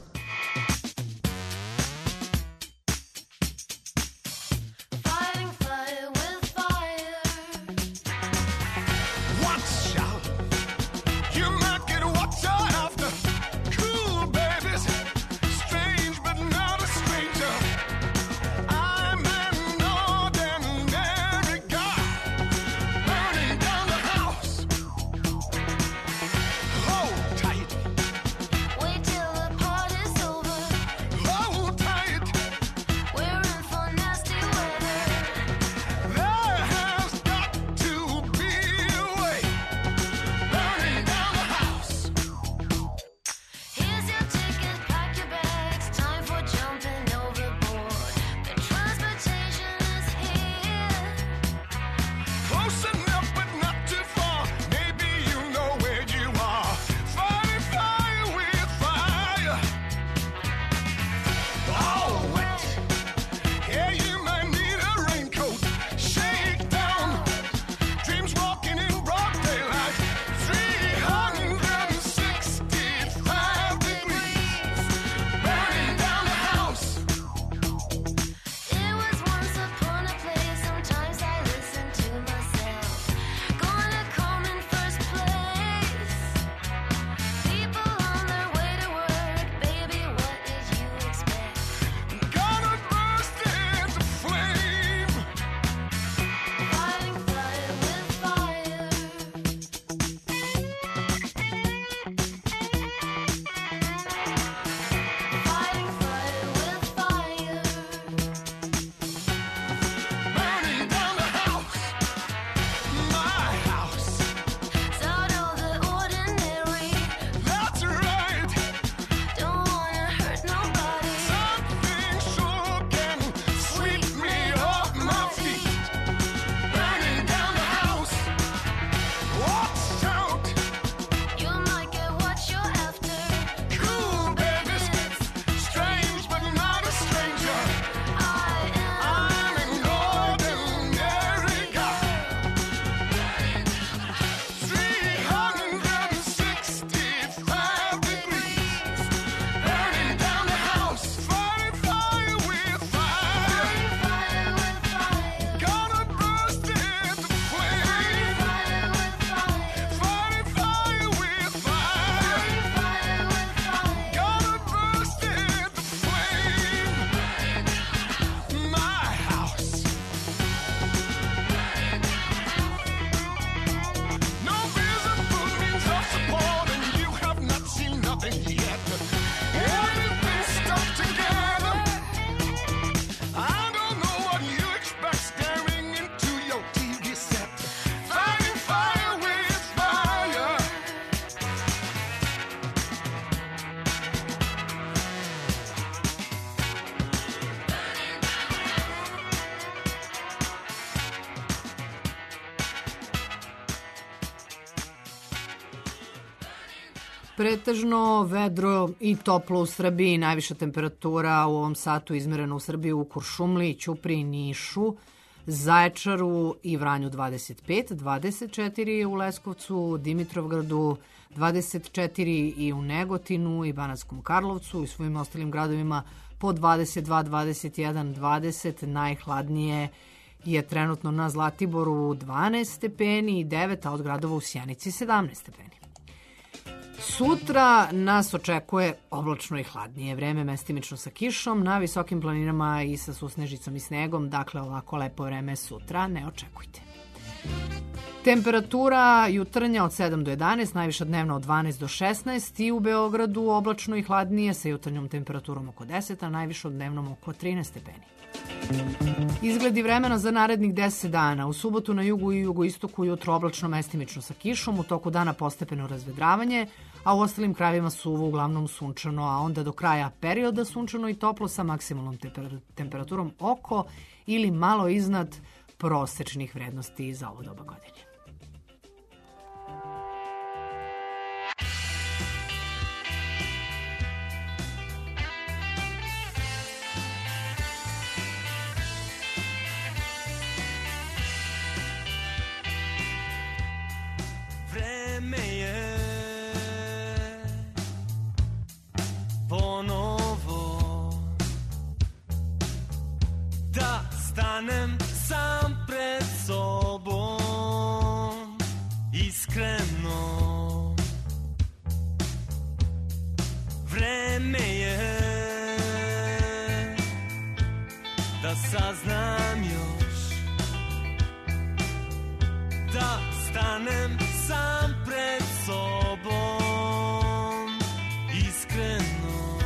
Pretežno vedro i toplo u Srbiji. Najviša temperatura u ovom satu izmerena u Srbiji u Kuršumliji, Ćupriji, Nišu, Zaječaru i Vranju dvadeset pet, dvadeset četiri u Leskovcu, Dimitrovgradu, dvadeset četiri i u Negotinu i Banatskom Karlovcu i svojim ostalim gradovima po dvadeset dva, dvadeset jedan, dvadeset. Najhladnije je trenutno na Zlatiboru dvanaest stepeni i devet, a od gradova u Sjenici sedamnaest stepeni. Sutra nas očekuje oblačno i hladnije vreme, mestimično sa kišom, na visokim planinama i sa susnežicom i snegom, dakle ovako lepo vreme sutra ne očekujte. Temperatura jutarnja od sedam do jedanaest, najviša dnevna od dvanaest do šesnaest i u Beogradu oblačno i hladnije sa jutarnjom temperaturom oko deset, a najviša dnevnom oko trinaest stepeni. Izgledi vremena za narednih deset dana. U subotu na jugu i jugoistoku jutro oblačno, mestimično sa kišom, u toku dana postepeno razvedravanje, a u ostalim krajevima suvo, uglavnom sunčano, a onda do kraja perioda sunčano i toplo sa maksimalnom temperaturom oko ili malo iznad prosečnih vrednosti za ovo doba godine. Vreme je ponovo da stanem sam pred sobom, iskreno. Vreme je da saznam još, da stanem sam pred sobom, iskreno.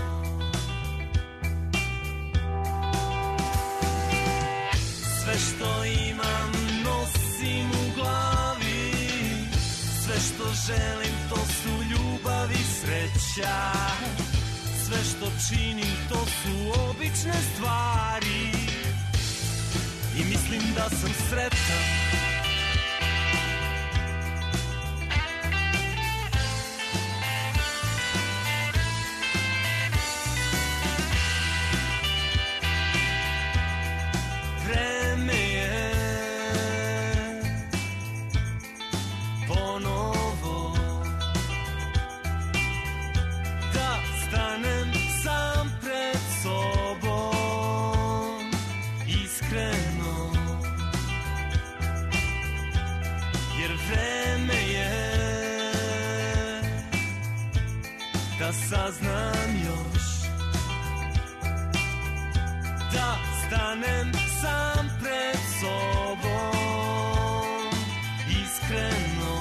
Sve što imam nosim u glavi, sve što želim to su ljubav i sreća, sve što činim to su obične stvari i mislim da sam sretan. Da saznam još, da stanem sam pred sobom, iskreno.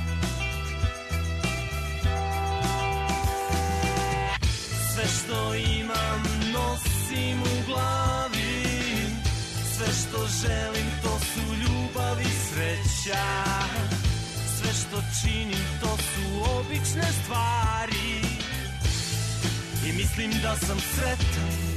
Sve što imam nosim u glavi, sve što želim to su ljubav i sreća, sve što činim to su obične stvari i mislim da sam sretan.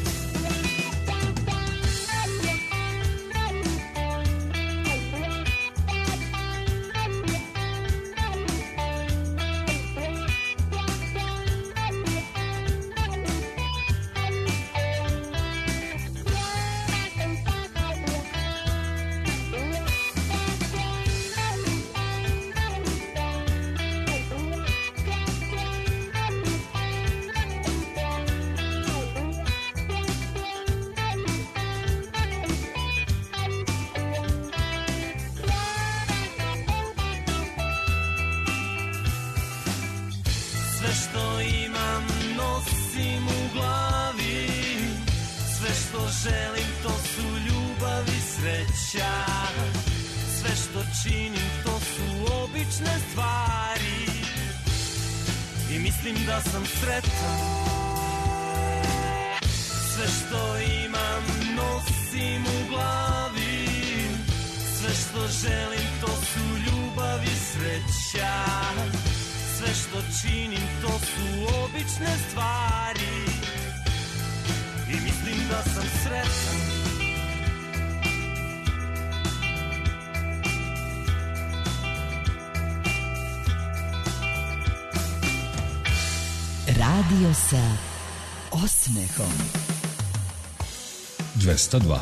Želim, to su ljubav i sreća, sve što činim to su obične stvari i mislim da sam sretan. Sve što imam nosim u glavi, sve što želim to su ljubav i sreća, sve što činim to su obične stvari i mislim da sam sretan. Radio sa osmehom. dvesta dva.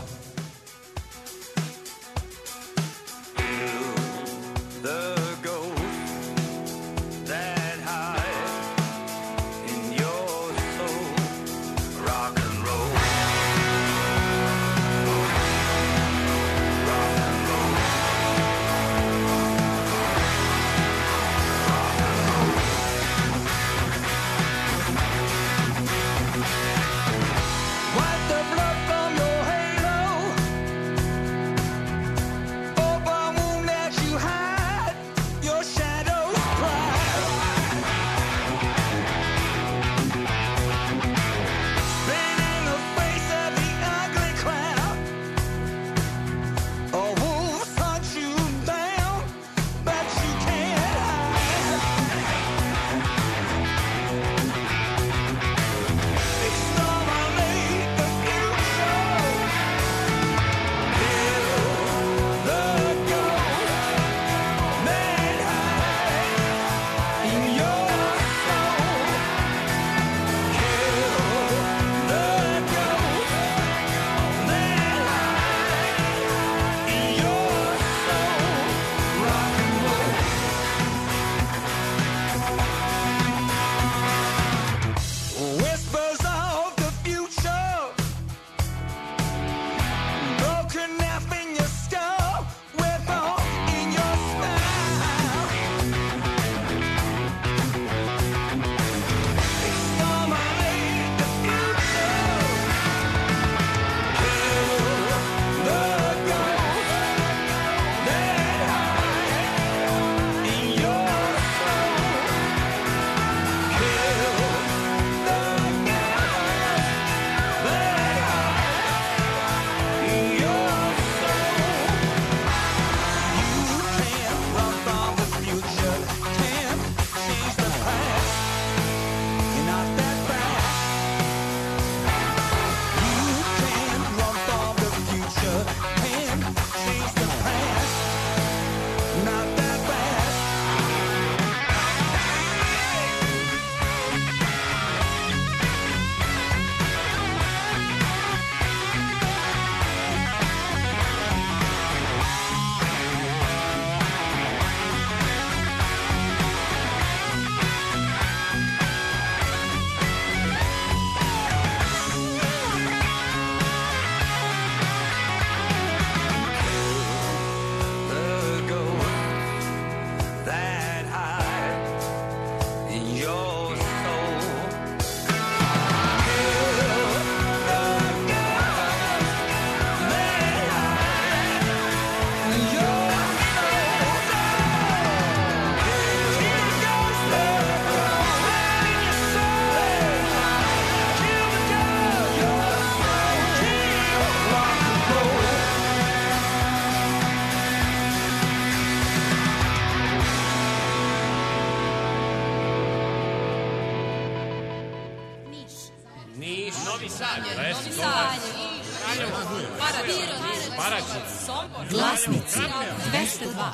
Glasnici dvesta dva.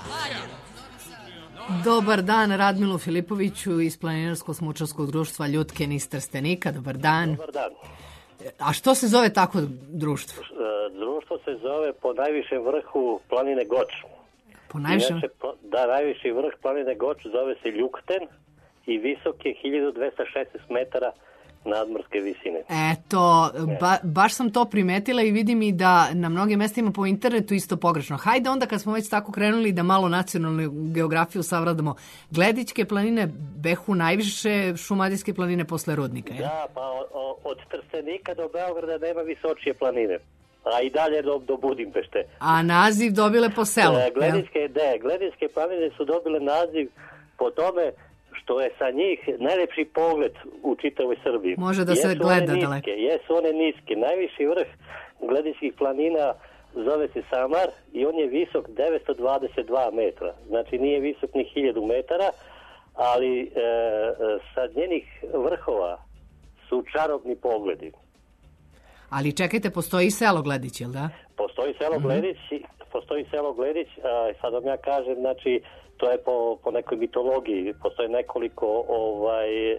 Dobar dan Radmilu Filipoviću iz Planinarsko-smučarskog društva Ljutke niz Trstenika. Dobar dan. Dobar dan. A što se zove tako društvo? Društvo se zove po najvišem vrhu planine Goč. Po najvišem? Inače, da, najviši vrh planine Goč zove se Ljukten i visok je hiljadu dvesta šesnaest metara nadmorske visine. Eto, ba, baš sam to primetila i vidim i da na mnogim mestima po internetu isto pogrešno. Hajde onda kad smo već tako krenuli da malo nacionalnu geografiju savladamo. Gledićke planine behu najviše, šumadijske planine posle Rudnika. Je? Da, pa o, od Trstenika do Beograda nema visočije planine. A i dalje do, do Budimpešte. A naziv dobile po selu. E, Gledićke, de, Gledićke planine su dobile naziv po tome što je sa njih najlepši pogled u čitavoj Srbiji. Može da se jesu gleda one daleko. Jesu one niske. Najviši vrh Gledićkih planina zove se Samar i on je visok devetsto dvadeset dva metra. Znači nije visok ni hiljadu metara, ali e, sa njenih vrhova su čarobni pogledi. Ali čekajte, postoji selo Gledić, jel da? Postoji selo Mhm. Gledić, postoji selo Gledić, a sad vam ja kažem, znači, to je po, po nekoj mitologiji, postoje nekoliko ovaj,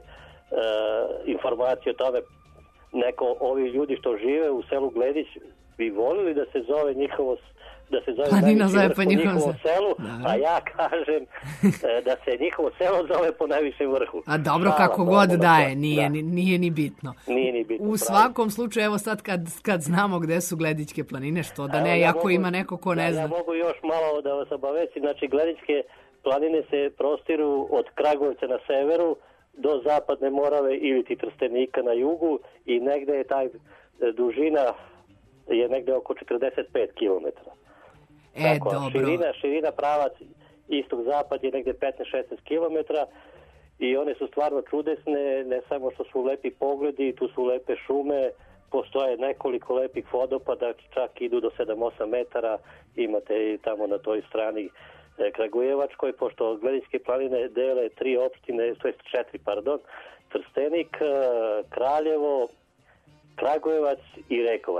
informacije o tome. Neko, ovi ljudi što žive u selu Gledić bi volili da se zove njihovo da se zove Planina zove po njihovom njihovom selu, da. A ja kažem e, da se njihovo selo zove po najvišem vrhu. A dobro, Hvala, kako Bogu god na daje, to. nije, Da. ni, nije ni bitno. Nije ni bitno. U pravo. svakom slučaju, evo sad kad, kad znamo gde su Gledićke planine, što da Evo, ne, ja ako mogu- ima neko ko ne da, zna. Ja mogu još malo da vas obavestim. Znači, Gledićke planine se prostiru od Kragujevca na severu do Zapadne Morave ili ti Trstenika na jugu i negde je taj e, dužina je negde oko četrdeset pet kilometara. E, Tako, dobro. Širina, širina pravac istog-zapad je negde petnaest šesnaest kilometara i one su stvarno čudesne, ne samo što su lepi pogledi, tu su lepe šume, postoje nekoliko lepih vodopada, čak idu do sedam osam metara, imate i tamo na toj strani e, Kragujevačkoj, pošto Gledićke planine dele tri opštine, to jest četiri, pardon, Trstenik, e, Kraljevo, Kragujevac i Rekovac.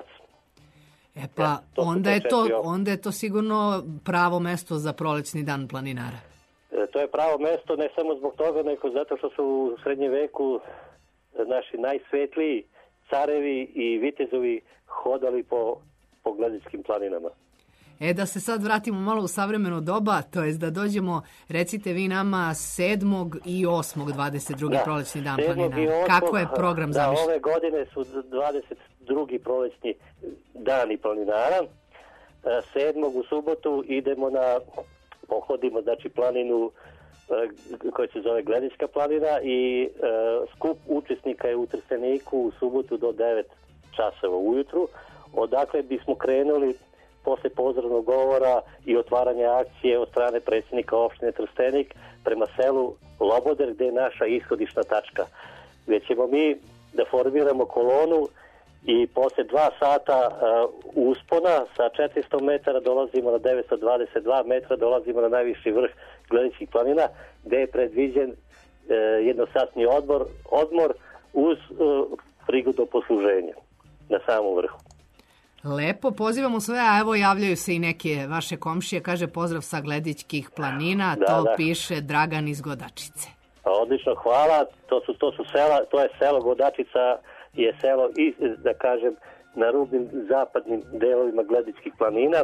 E pa, to su onda te je to, četiri opštine. onda je to sigurno pravo mesto za prolećni dan planinara. E, To je pravo mesto ne samo zbog toga, nego zato što su u srednjem veku e, naši najsvetliji carevi i vitezovi hodali po, po Gledićkim planinama. E, da se sad vratimo malo u savremeno doba, to jest da dođemo, recite vi nama sedmog i osmog dvadeset drugi prolećni dan sedmog i planinara. osmog, Kako je program da, zamišljen? ove godine su dvadeset drugi prolećni dani planinara. E, sedmog u subotu idemo na, pohodimo znači planinu e, koja se zove Gledićka planina i e, skup učesnika je u Trsteniku u subotu do devet časova ujutru. Odakle bismo krenuli posle pozdravnog govora i otvaranja akcije od strane predsjednika opštine Trstenik prema selu Loboder, gde je naša ishodišna tačka. Gde ćemo mi da formiramo kolonu i posle dva sata uh, uspona sa četiristo metara dolazimo na devetsto dvadeset dva metra, dolazimo na najviši vrh Gledićkih planina, gde je predviđen uh, jednosatni odmor, odmor uz uh, prigodu posluženja na samom vrhu. Lepo, pozivamo sve, a evo javljaju se i neke vaše komšije, kaže pozdrav sa Gledićkih planina, Da, to da. piše Dragan iz Godačice. Pa odlično, hvala. To su to su sela, to je selo Godačica, je selo i da kažem na rubnim zapadnim delovima Gledićkih planina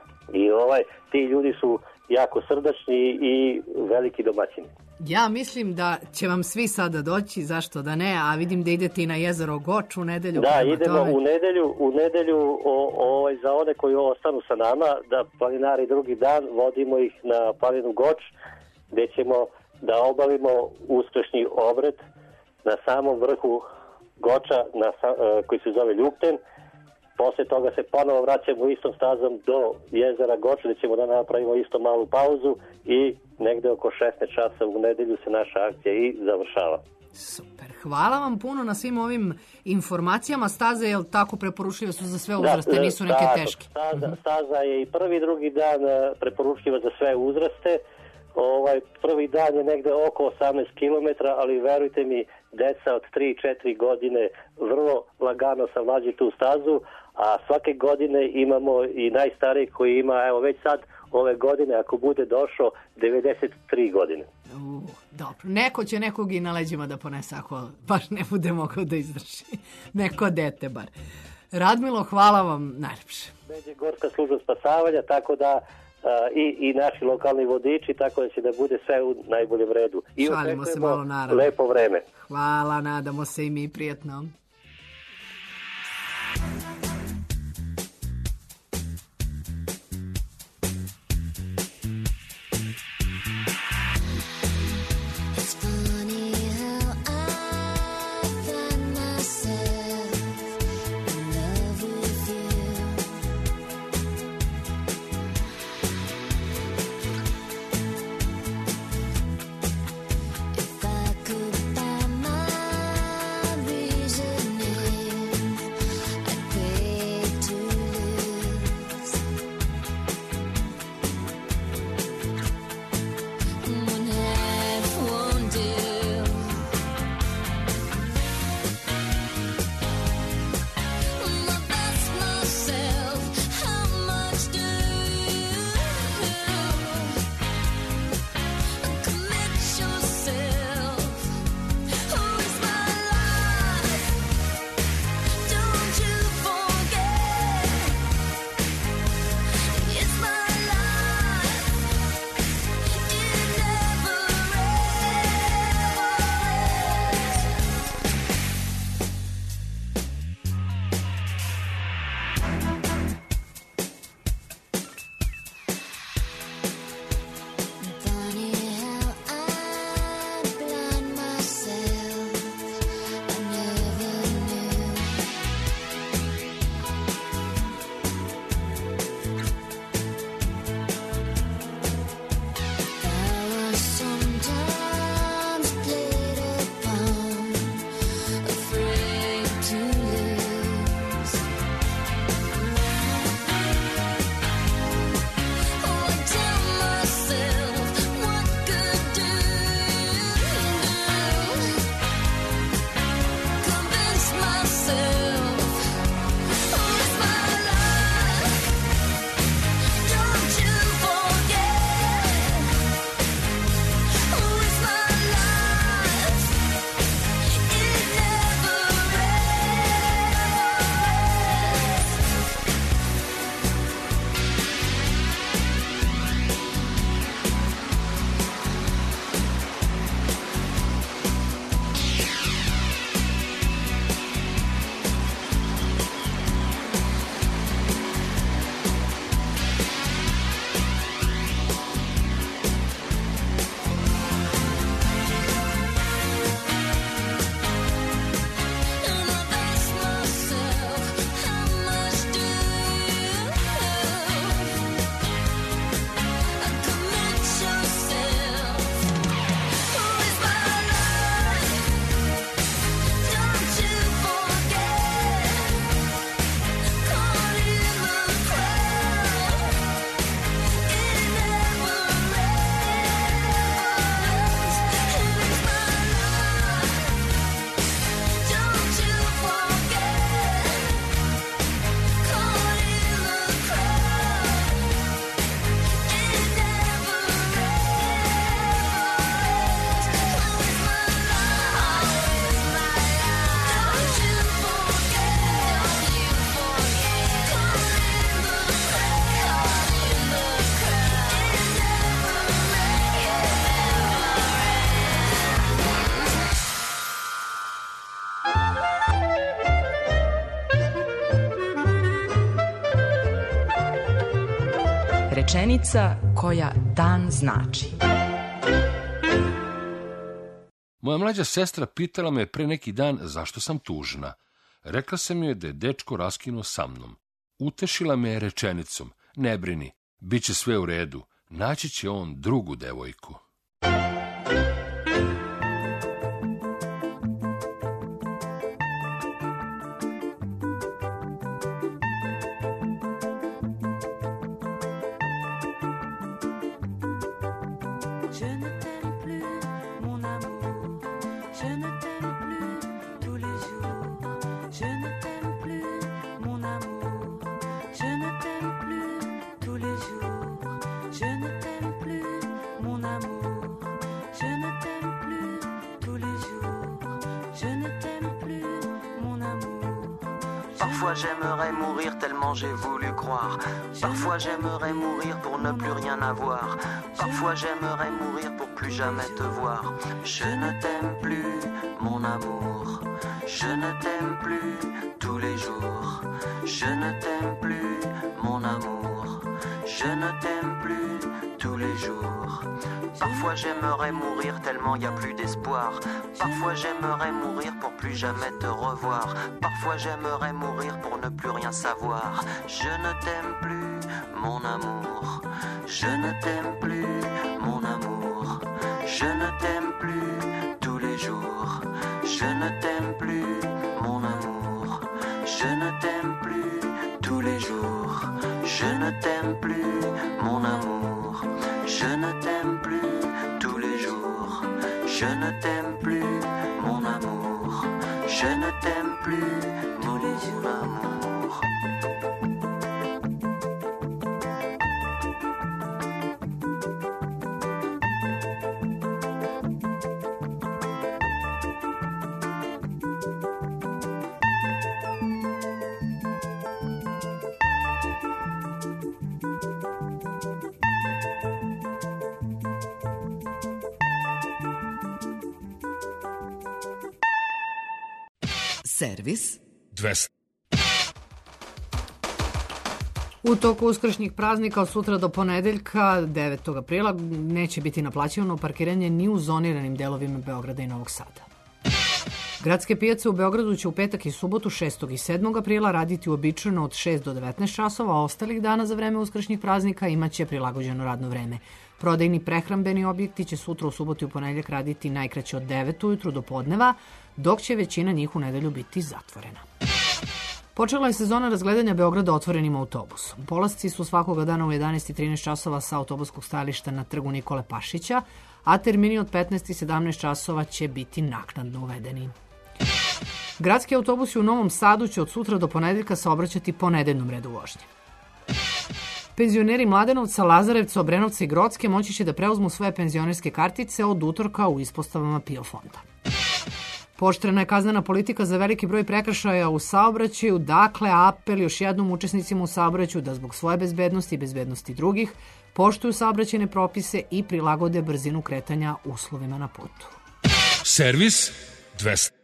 i ovaj ti ljudi su jako srdačni i veliki domaćini. Ja mislim da će vam svi sada doći, zašto da ne, a vidim da idete i na jezero Goč u nedelju. Da, prema idemo tome. u nedelju, u nedelju o, ovaj, za one koji ostanu sa nama, da planinari drugi dan vodimo ih na planinu Goč, gde ćemo da obavimo uskršnji obred na samom vrhu Goča, na, sa- e, koji se zove Ljupten. Posle toga se ponovo vraćamo istom stazom do jezera Goč, gde ćemo da napravimo isto malu pauzu i negde oko šesnaest časa u nedelju se naša akcija i završava. Super, hvala vam puno na svim ovim informacijama. Staze, jel tako, preporučljive su za sve uzraste, Da, nisu neke staza, teške. Staza, staza je i prvi i drugi dan e, preporučljiva za sve uzraste. Ovaj prvi dan je negde oko osamnaest kilometara, ali verujte mi, deca od tri četiri godine vrlo lagano savlađuju tu stazu, a svake godine imamo i najstariji koji ima, evo već sad ove godine, ako bude došao, devedeset tri godine. U, dobro, neko će nekog i na leđima da ponese ako baš ne bude mogao da izdrži. Neko dete bar. Radmilo, hvala vam najlepše. Međe gorska služba spasavanja, tako da a, i, i naši lokalni vodiči, tako da će da bude sve u najboljem redu. I Šalimo se očekujemo malo, naravno. lepo vreme. Hvala, nadamo se i mi prijetno. It's funny how I find myself in love with you. If I could find my reason Rečenica koja dan znači. Moja mlađa sestra pitala me pre neki dan zašto sam tužna. Rekla sam joj da je dečko raskinuo sa mnom. Utešila me je rečenicom: ne brini, bit će sve u redu, naći će on drugu devojku. Parfois j'aimerais mourir tellement j'ai voulu croire. Parfois j'aimerais mourir pour ne plus rien avoir. Parfois j'aimerais mourir pour plus jamais te voir. Je ne t'aime plus, mon amour. Je ne t'aime plus tous les jours. Je ne t'aime plus, mon amour. Je ne t'aime plus tous les jours. Parfois j'aimerais mourir tellement y a plus d'espoir. Parfois j'aimerais mourir pour plus jamais te revoir. Parfois j'aimerais mourir pour ne plus rien savoir. Je ne t'aime plus, mon amour. Je ne t'aime plus, mon amour. Je ne t'aime plus tous les jours. Je ne t'aime plus, mon amour. Je ne t'aime plus tous les jours. Je ne t'aime plus, mon amour. Je ne t'aime plus tous les jours. Je ne t'aime plus, mon amour. Je ne t'aime plus, mon amour. Servis dvesta. U toku uskršnjih praznika od sutra do ponedeljka, devetog aprila, neće biti naplaćivano parkiranje ni u zoniranim delovima Beograda i Novog Sada. Gradske pijace u Beogradu će u petak i subotu šestog i sedmog aprila raditi uobičajeno od šest do devetnaest časova, a ostalih dana za vreme uskršnjih praznika imaće prilagođeno radno vreme. Prodajni prehrambeni objekti će sutra u subotu i u ponedeljak raditi najkraće od devet ujutru do podneva, dok će većina njih u nedelju biti zatvorena. Počela je sezona razgledanja Beograda otvorenim autobusom. Polasci su svakoga dana u jedanaest i trinaest časova sa autobuskog stajališta na trgu Nikole Pašića, a termini od petnaest i sedamnaest časova će biti naknadno uvedeni. Gradski autobusi u Novom Sadu će od sutra do ponedeljka saobraćati po nedeljnom redu vožnje. Penzioneri Mladenovca, Lazarevca, Obrenovca i Grocke moći će da preuzmu svoje penzionerske kartice od utorka u ispostavama PIO fonda. Pooštrena je kaznena politika za veliki broj prekršaja u saobraćaju, dakle apel još jednom učesnicima u saobraćaju da zbog svoje bezbednosti i bezbednosti drugih poštuju saobraćajne propise i prilagode brzinu kretanja uslovima na putu. Servis dvesta.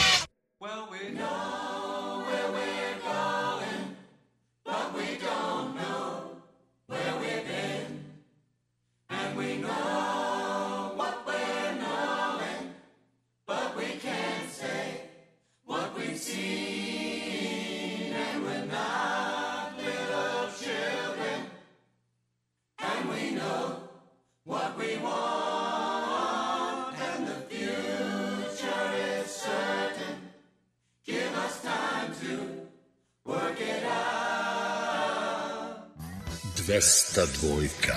Dvesta dvojka.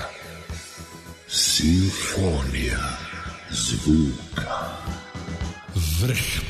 Simfonija zvuka. Vrh.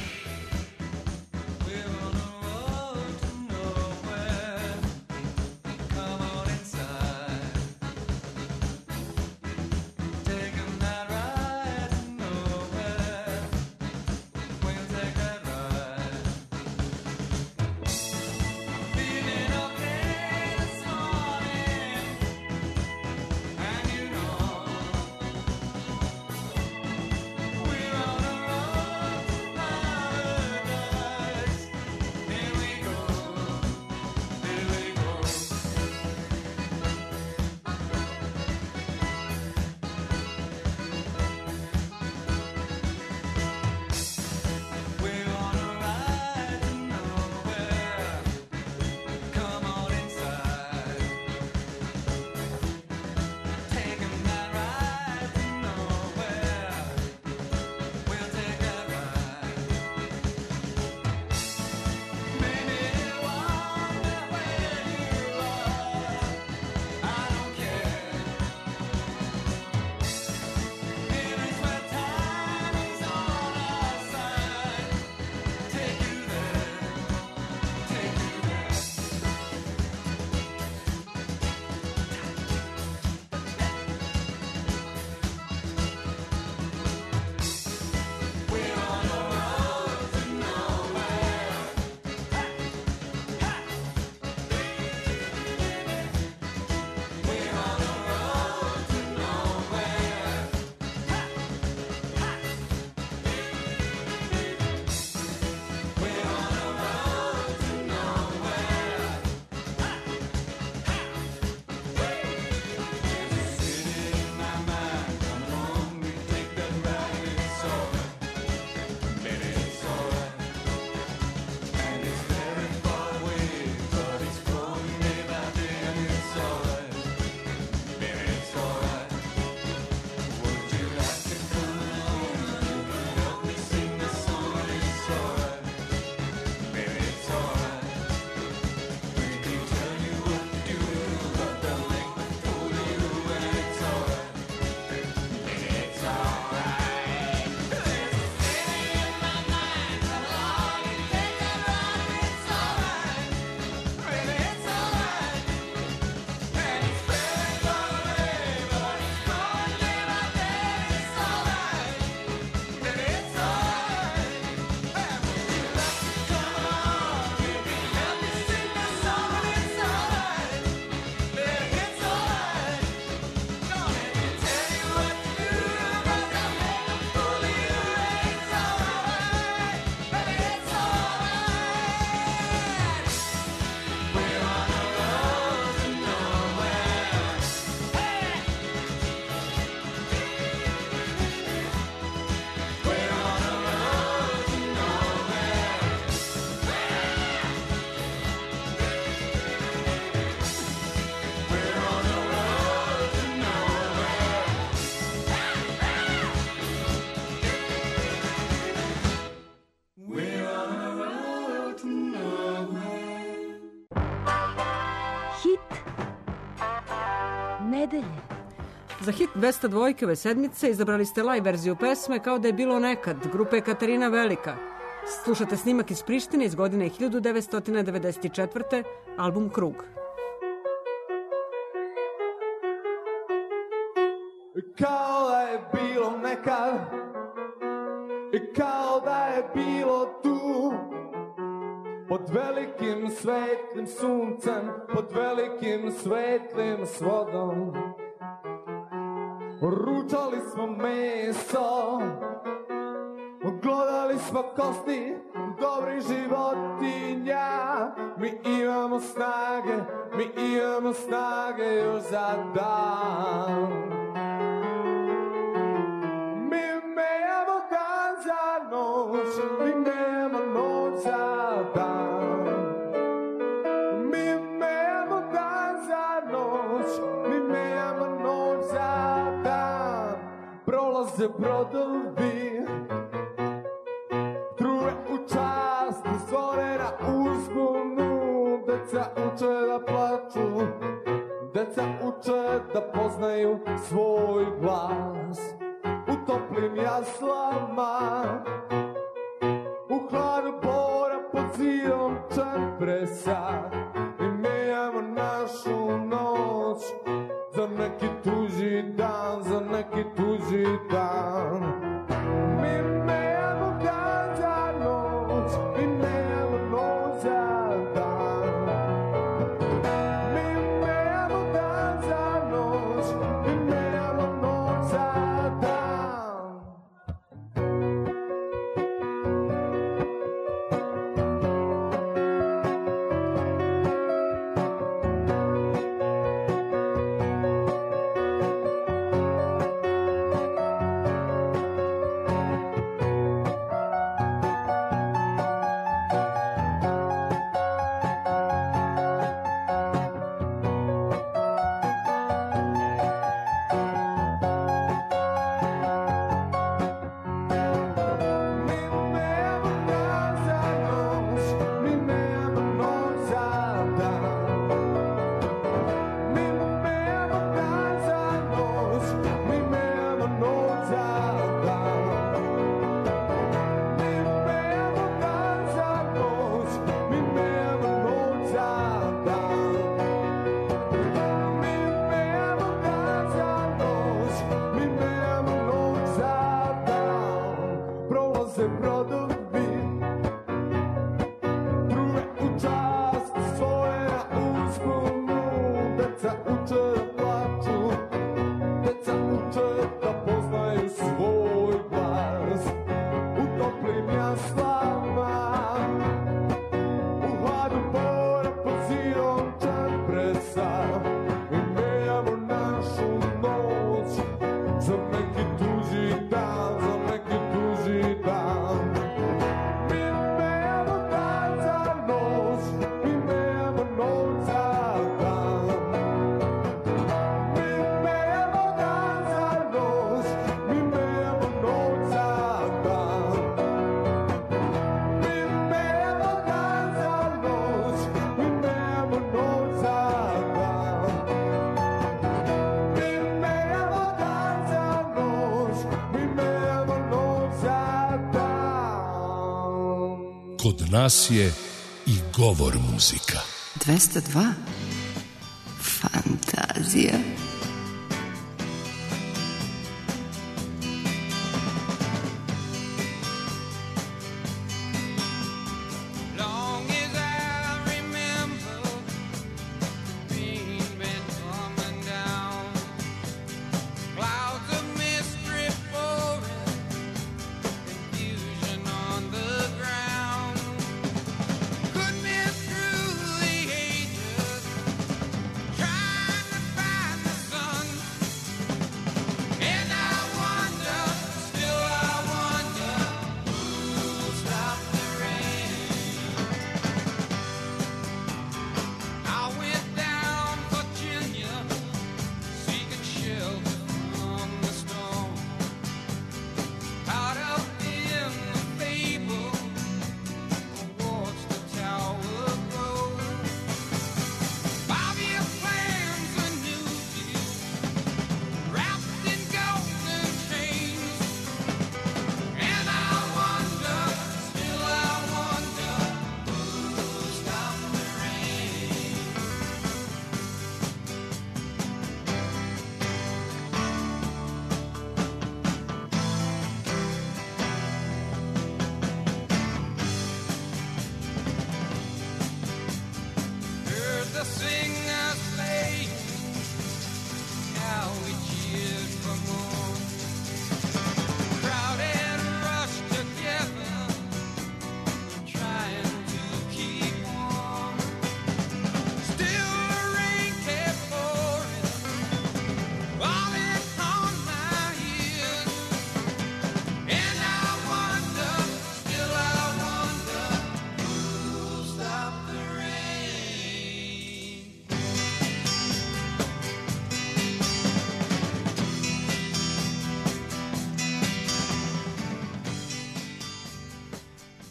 Za hit dvesta dvojke ove sedmice izabrali ste live verziju pesme Kao da je bilo nekad, grupe Katarina Velika. Slušate snimak iz Prištine iz godine hiljadu devetsto devedeset četvrte. album Krug. Kao da je bilo nekad, kao da je bilo tu, pod velikim svetlim suncem, pod velikim svetlim svodom. Ručali smo meso, glodali smo kosti dobrih životinja. Mi imamo snage, mi imamo snage još za dan. Mi menjamo dan za noć, mi menjamo noć za dan. Mi menjamo dan za noć, mi menjamo noć za dan. Prolaze brodovi, truje u čast, zvone na uzbunu. Deca uče da plaču, deca uče da poznaju svoj glas. U toplim jaslama, u hladu bora pod zidom čempresa. I menjamo našu noć za neki tuđi dan, za neki tuđi dan. Mi menjamo dan za noć, mi menjamo noć za dan. Mi menjamo dan za noć, mi menjamo noć za dan. Kod nas je i govor muzika. dvesta dva. Fantazija. Trying to find the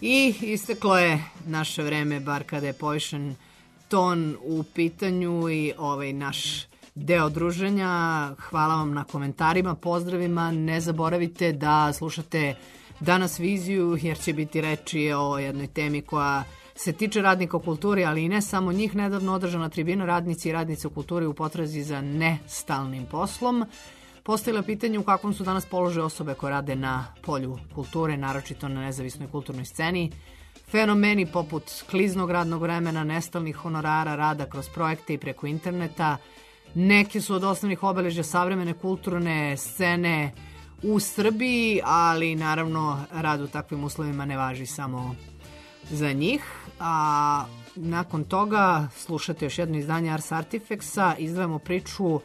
I isteklo je naše vreme, bar kada je povišen ton u pitanju i ovaj naš deo druženja. Hvala vam na komentarima, pozdravima. Ne zaboravite da slušate danas viziju, jer će biti reči o jednoj temi koja se tiče radnika u kulturi, ali i ne samo njih. Nedavno održana tribina radnici i radnice u kulturi u potrazi za nestalnim poslom. Postavila pitanje u kakvom su danas položaju osobe koje rade na polju kulture, naročito na nezavisnoj kulturnoj sceni. Fenomeni poput kliznog radnog vremena, nestalnih honorara, rada kroz projekte i preko interneta, neke su od osnovnih obeležja savremene kulturne scene u Srbiji, ali naravno rad u takvim uslovima ne važi samo za njih. A nakon toga slušate još jedno izdanje Ars Artifexa, izdvajamo priču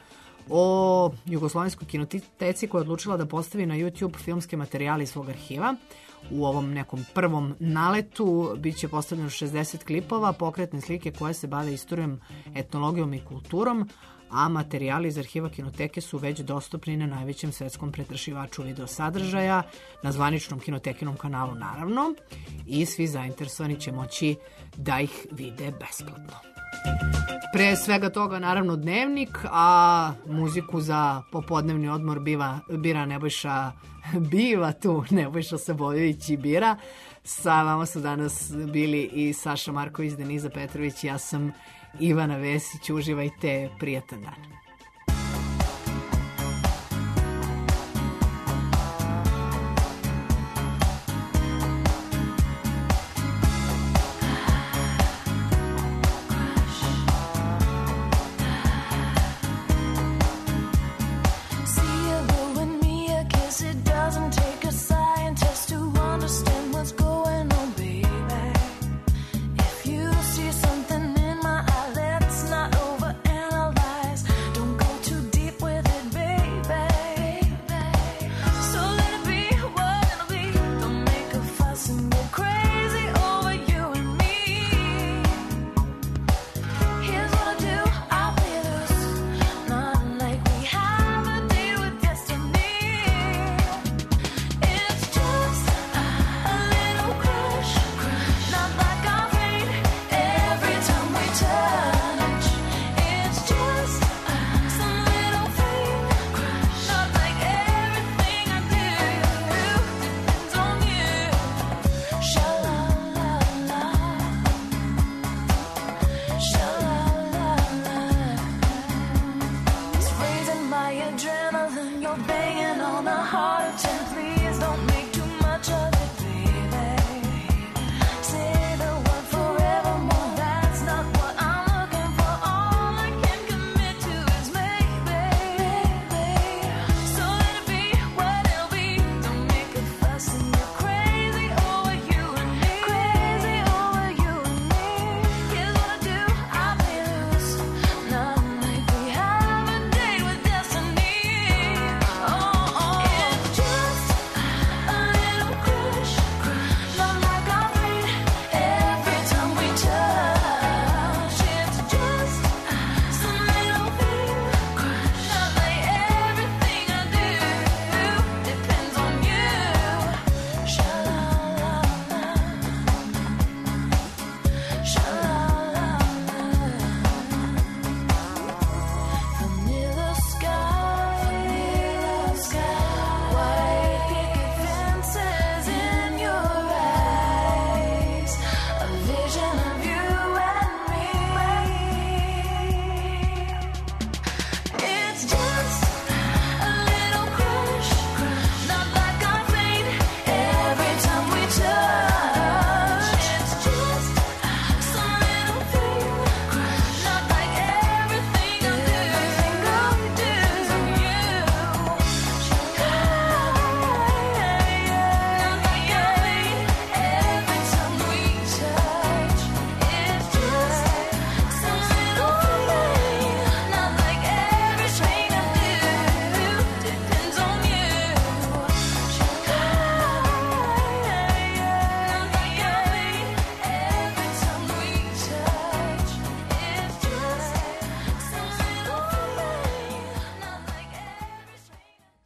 o Jugoslovenskoj kinoteci koja je odlučila da postavi na YouTube filmske materijale iz svog arhiva. U ovom nekom prvom naletu bit će postavljeno šezdeset klipova, pokretne slike koje se bave istorijom, etnologijom i kulturom, a materijali iz arhiva kinoteke su već dostupni na najvećem svetskom pretraživaču video sadržaja, na zvaničnom Kinotekinom kanalu naravno, i svi zainteresovani će moći da ih vide besplatno. Pre svega toga naravno Dnevnik, a muziku za popodnevni odmor biva, bira Nebojša, biva tu Nebojša Sabojević i bira. Sa vama su danas bili i Saša Marković, Deniza Petrović, ja sam Ivana Vesić. Uživajte, prijatan dan. You're banging on the heart of